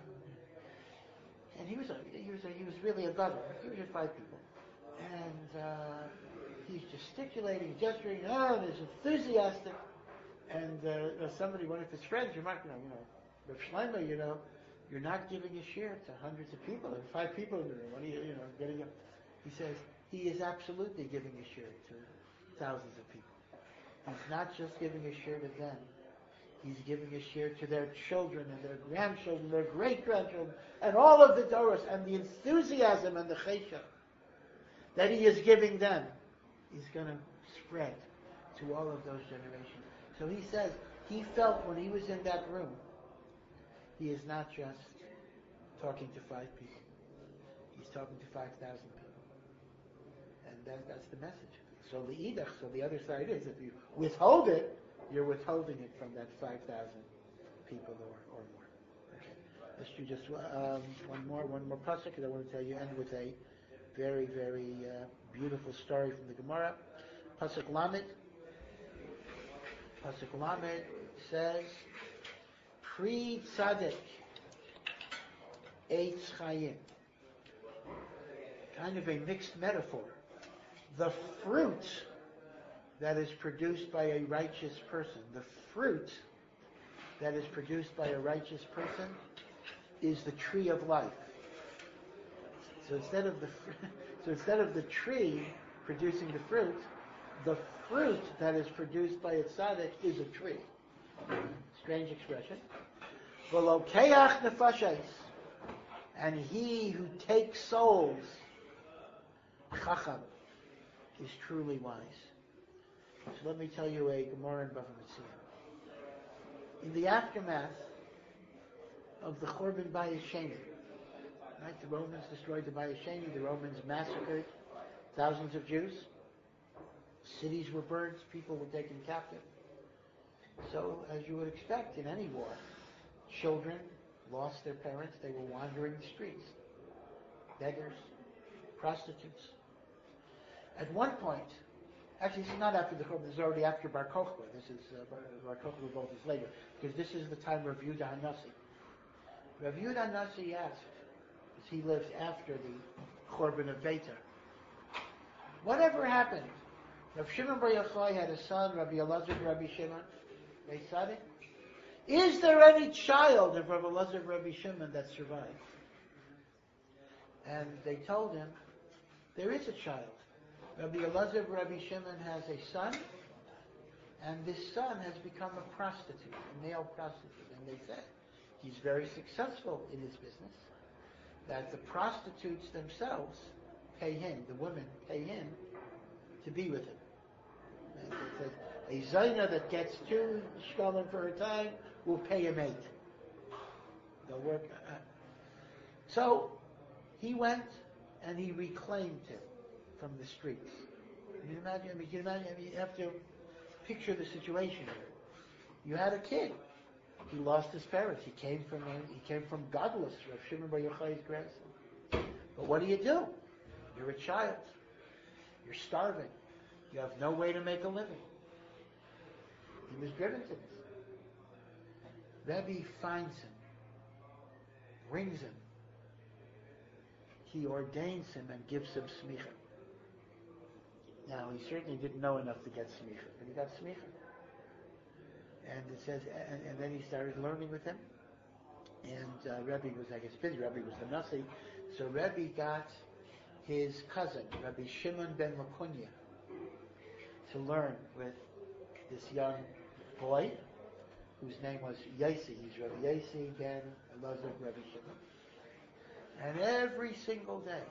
and he was a, he was a, he was really a gadol. He was just five people, and uh, he's gesticulating, gesturing, oh, and he's enthusiastic. And uh, somebody, one of his friends, remarked, you know, you know, Rav Shlomo, you know. You're not giving a shiur to hundreds of people. There are five people in the room. What are you, you know, getting up? He says he is absolutely giving a shiur to thousands of people. He's not just giving a shiur to them. He's giving a shiur to their children and their grandchildren, their great-grandchildren, and all of the Doros, and the enthusiasm and the chesha that he is giving them is going to spread to all of those generations. So he says he felt when he was in that room, he is not just talking to five people. He's talking to five thousand people. And that, that's the message. So the idach, so the other side is, if you withhold it, you're withholding it from that five thousand people or, or more. Okay. Let's do just um, one more, one more pasuk, because I want to tell you, end with a very, very uh, beautiful story from the Gemara. Pasuk Lamed. Pasuk Lamed says, Pri tzaddik eitz chayim. Kind of a mixed metaphor. The fruit that is produced by a righteous person, the fruit that is produced by a righteous person is the tree of life. So instead of the so instead of the tree producing the fruit, the fruit that is produced by a tzaddik is a tree. Strange expression. V'lokeach nefashos, and he who takes souls, chacham, is truly wise. So let me tell you a Gemara in Bava Metzia. In the aftermath of the Churban Bayis Sheni, right? The Romans destroyed the Bayis Sheni. The Romans massacred thousands of Jews. Cities were burned. People were taken captive. So, as you would expect in any war, children lost their parents. They were wandering the streets. Beggars, prostitutes. At one point, actually this is not after the Churban, this is already after Bar Kokhba. This is, uh, Bar Kokhba both is later, because this is the time of Rav Yehuda HaNasi. Rav Yehuda HaNasi asked, as he lived after the Churban of Beitar, whatever happened? Rav Shimon Bar Yochai had a son, Rabbi Elazar and Rabbi Shimon. They said it. Is there any child of Rabbi Elazar and Rabbi Shimon that survived? And they told him, there is a child. Rabbi Elazar and Rabbi Shimon has a son, and this son has become a prostitute, a male prostitute. And they said, he's very successful in his business, that the prostitutes themselves pay him, the women pay him to be with him. And it says, a zayna that gets two shkalim for her time will pay him eight. They'll work. Uh, so he went and he reclaimed him from the streets. You can imagine, I mean, you can imagine, I mean, you have to picture the situation here. You had a kid. He lost his parents. He came from a, he came from godless, Rav Shimon Bar Yochai's grandson. But what do you do? You're a child. You're starving. You have no way to make a living. He was driven to this. Rebbe finds him, brings him. He ordains him and gives him smicha. Now, he certainly didn't know enough to get smicha, but he got smicha. And it says, and, and then he started learning with him. And uh, Rebbe was, I guess, busy. Rebbe was the Nasi. So Rebbe got his cousin, Rabbi Shimon ben Lakunya, to learn with this young boy, whose name was Yasi. He's Rabbi Yasi ben Elazar Rabbi Shimon. And every single day,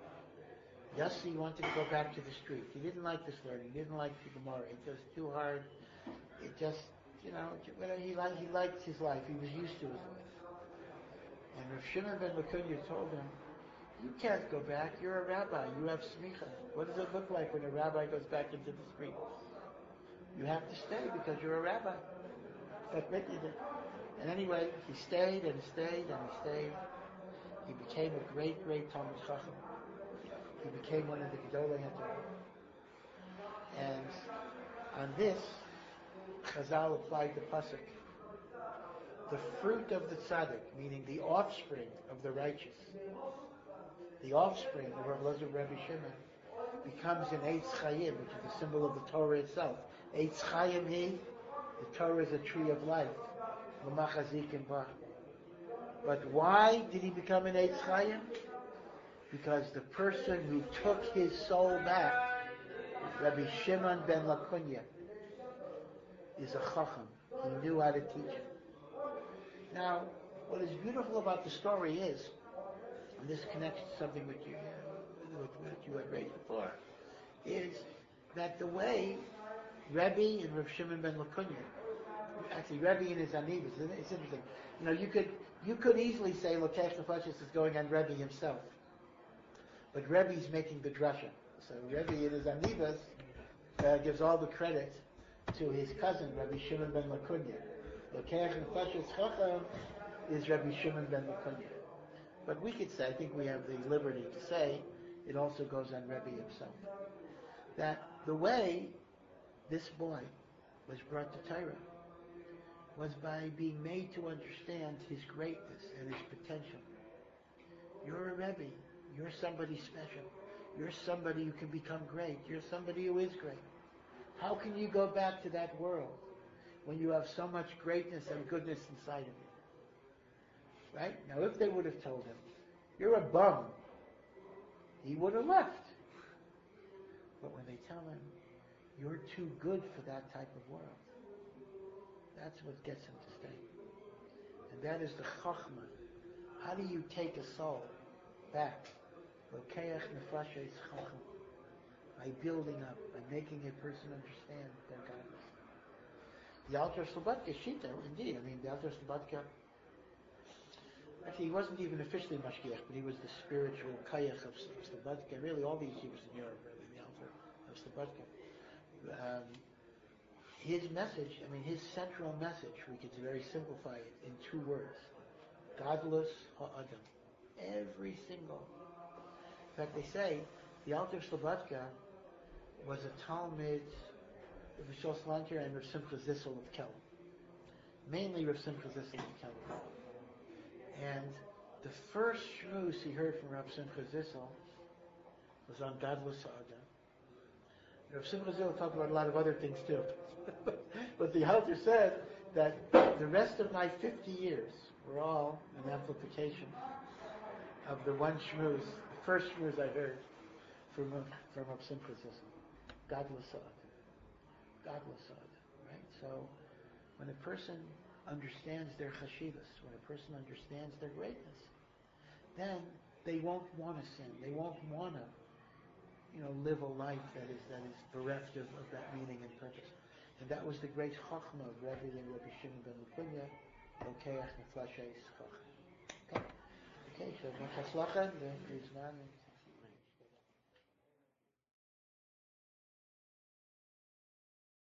Yasi wanted to go back to the street. He didn't like this learning. He didn't like the Gemara. It was too hard. It just, you know, he liked, he liked his life. He was used to his life. And Rav Shimon ben Lakunya told him, you can't go back. You're a rabbi. You have smicha. What does it look like when a rabbi goes back into the street? You have to stay because you're a rabbi. That's what he did. And anyway, he stayed and stayed and he stayed. He became a great, great Talmid Chacham. He became one of the Gedolei HaTorah. And on this, Chazal applied the pasuk. The fruit of the tzaddik, meaning the offspring of the righteous, the offspring of Rav Elazar Rabbi Shimon, becomes an Eitz Chayim, which is the symbol of the Torah itself. Eitz Chayim he, the Torah is a tree of life. L'machazikim ba. But why did he become an Eitz Chayim? Because the person who took his soul back, Rabbi Shimon ben Lakunya, is a Chacham. He knew how to teach him. Now, what is beautiful about the story is, and this connects to something which you, uh, which you had raised before, is that the way Rebbe and Rav Shimon ben Lakunya, actually Rebbe and his Anivas, it's interesting. You know, you could you could easily say Lokech Nefashis is going on Rebbe himself, but Rebbe's making the drasha. So Rebbe and his Anivas uh, gives all the credit to his cousin Rabbi Shimon ben Lakunya. Lokech Nefashis Chacham is Rabbi Shimon ben Lakunya. But we could say, I think we have the liberty to say, it also goes on Rebbe himself. That the way this boy was brought to Torah was by being made to understand his greatness and his potential. You're a Rebbe. You're somebody special. You're somebody who can become great. You're somebody who is great. How can you go back to that world when you have so much greatness and goodness inside of you? Right? Now, if they would have told him, you're a bum, he would have left. But when they tell him, you're too good for that type of world, that's what gets him to stay. And that is the chachma. How do you take a soul back? Lokeach nefashos chacham. By building up, by making a person understand their godliness. The Alter Slobodka Shita, indeed, I mean, the Alter Slobodka, actually, he wasn't even officially Mashgiach, but he was the spiritual kayach of Slobodka. Really, all these yeshivas in Europe, really, the Alter of Slobodka. Um, his message, I mean, his central message, we could very simplify it in two words. Godless ha'adam. Every single. In fact, they say the Alter Slobodka was a Talmud of Rishon Salanter and Rav Simcha Zissel of Kelm. Mainly Rav Simcha Zissel of Kelm. And the first shmuz he heard from Rav Simcha Zissel was on Godless ha'adam. Rav Simcha Zissel talked about a lot of other things too. But the Alter said that the rest of my fifty years were all an amplification of the one shmuz, the first shmuz I heard from from Rav Simcha Zissel. Godless ha'adam. Godless ha'adam. Right? So when a person understands their chashivas, when a person understands their greatness, then they won't want to sin. They won't want to, you know, live a life that is that is bereft of, of that meaning and purpose. And that was the great chachma of Rebbe and Rabbi Shimon ben Lakunya, Lokeach nefashos chacham. Okay, okay. So, Hatzlacha, the man.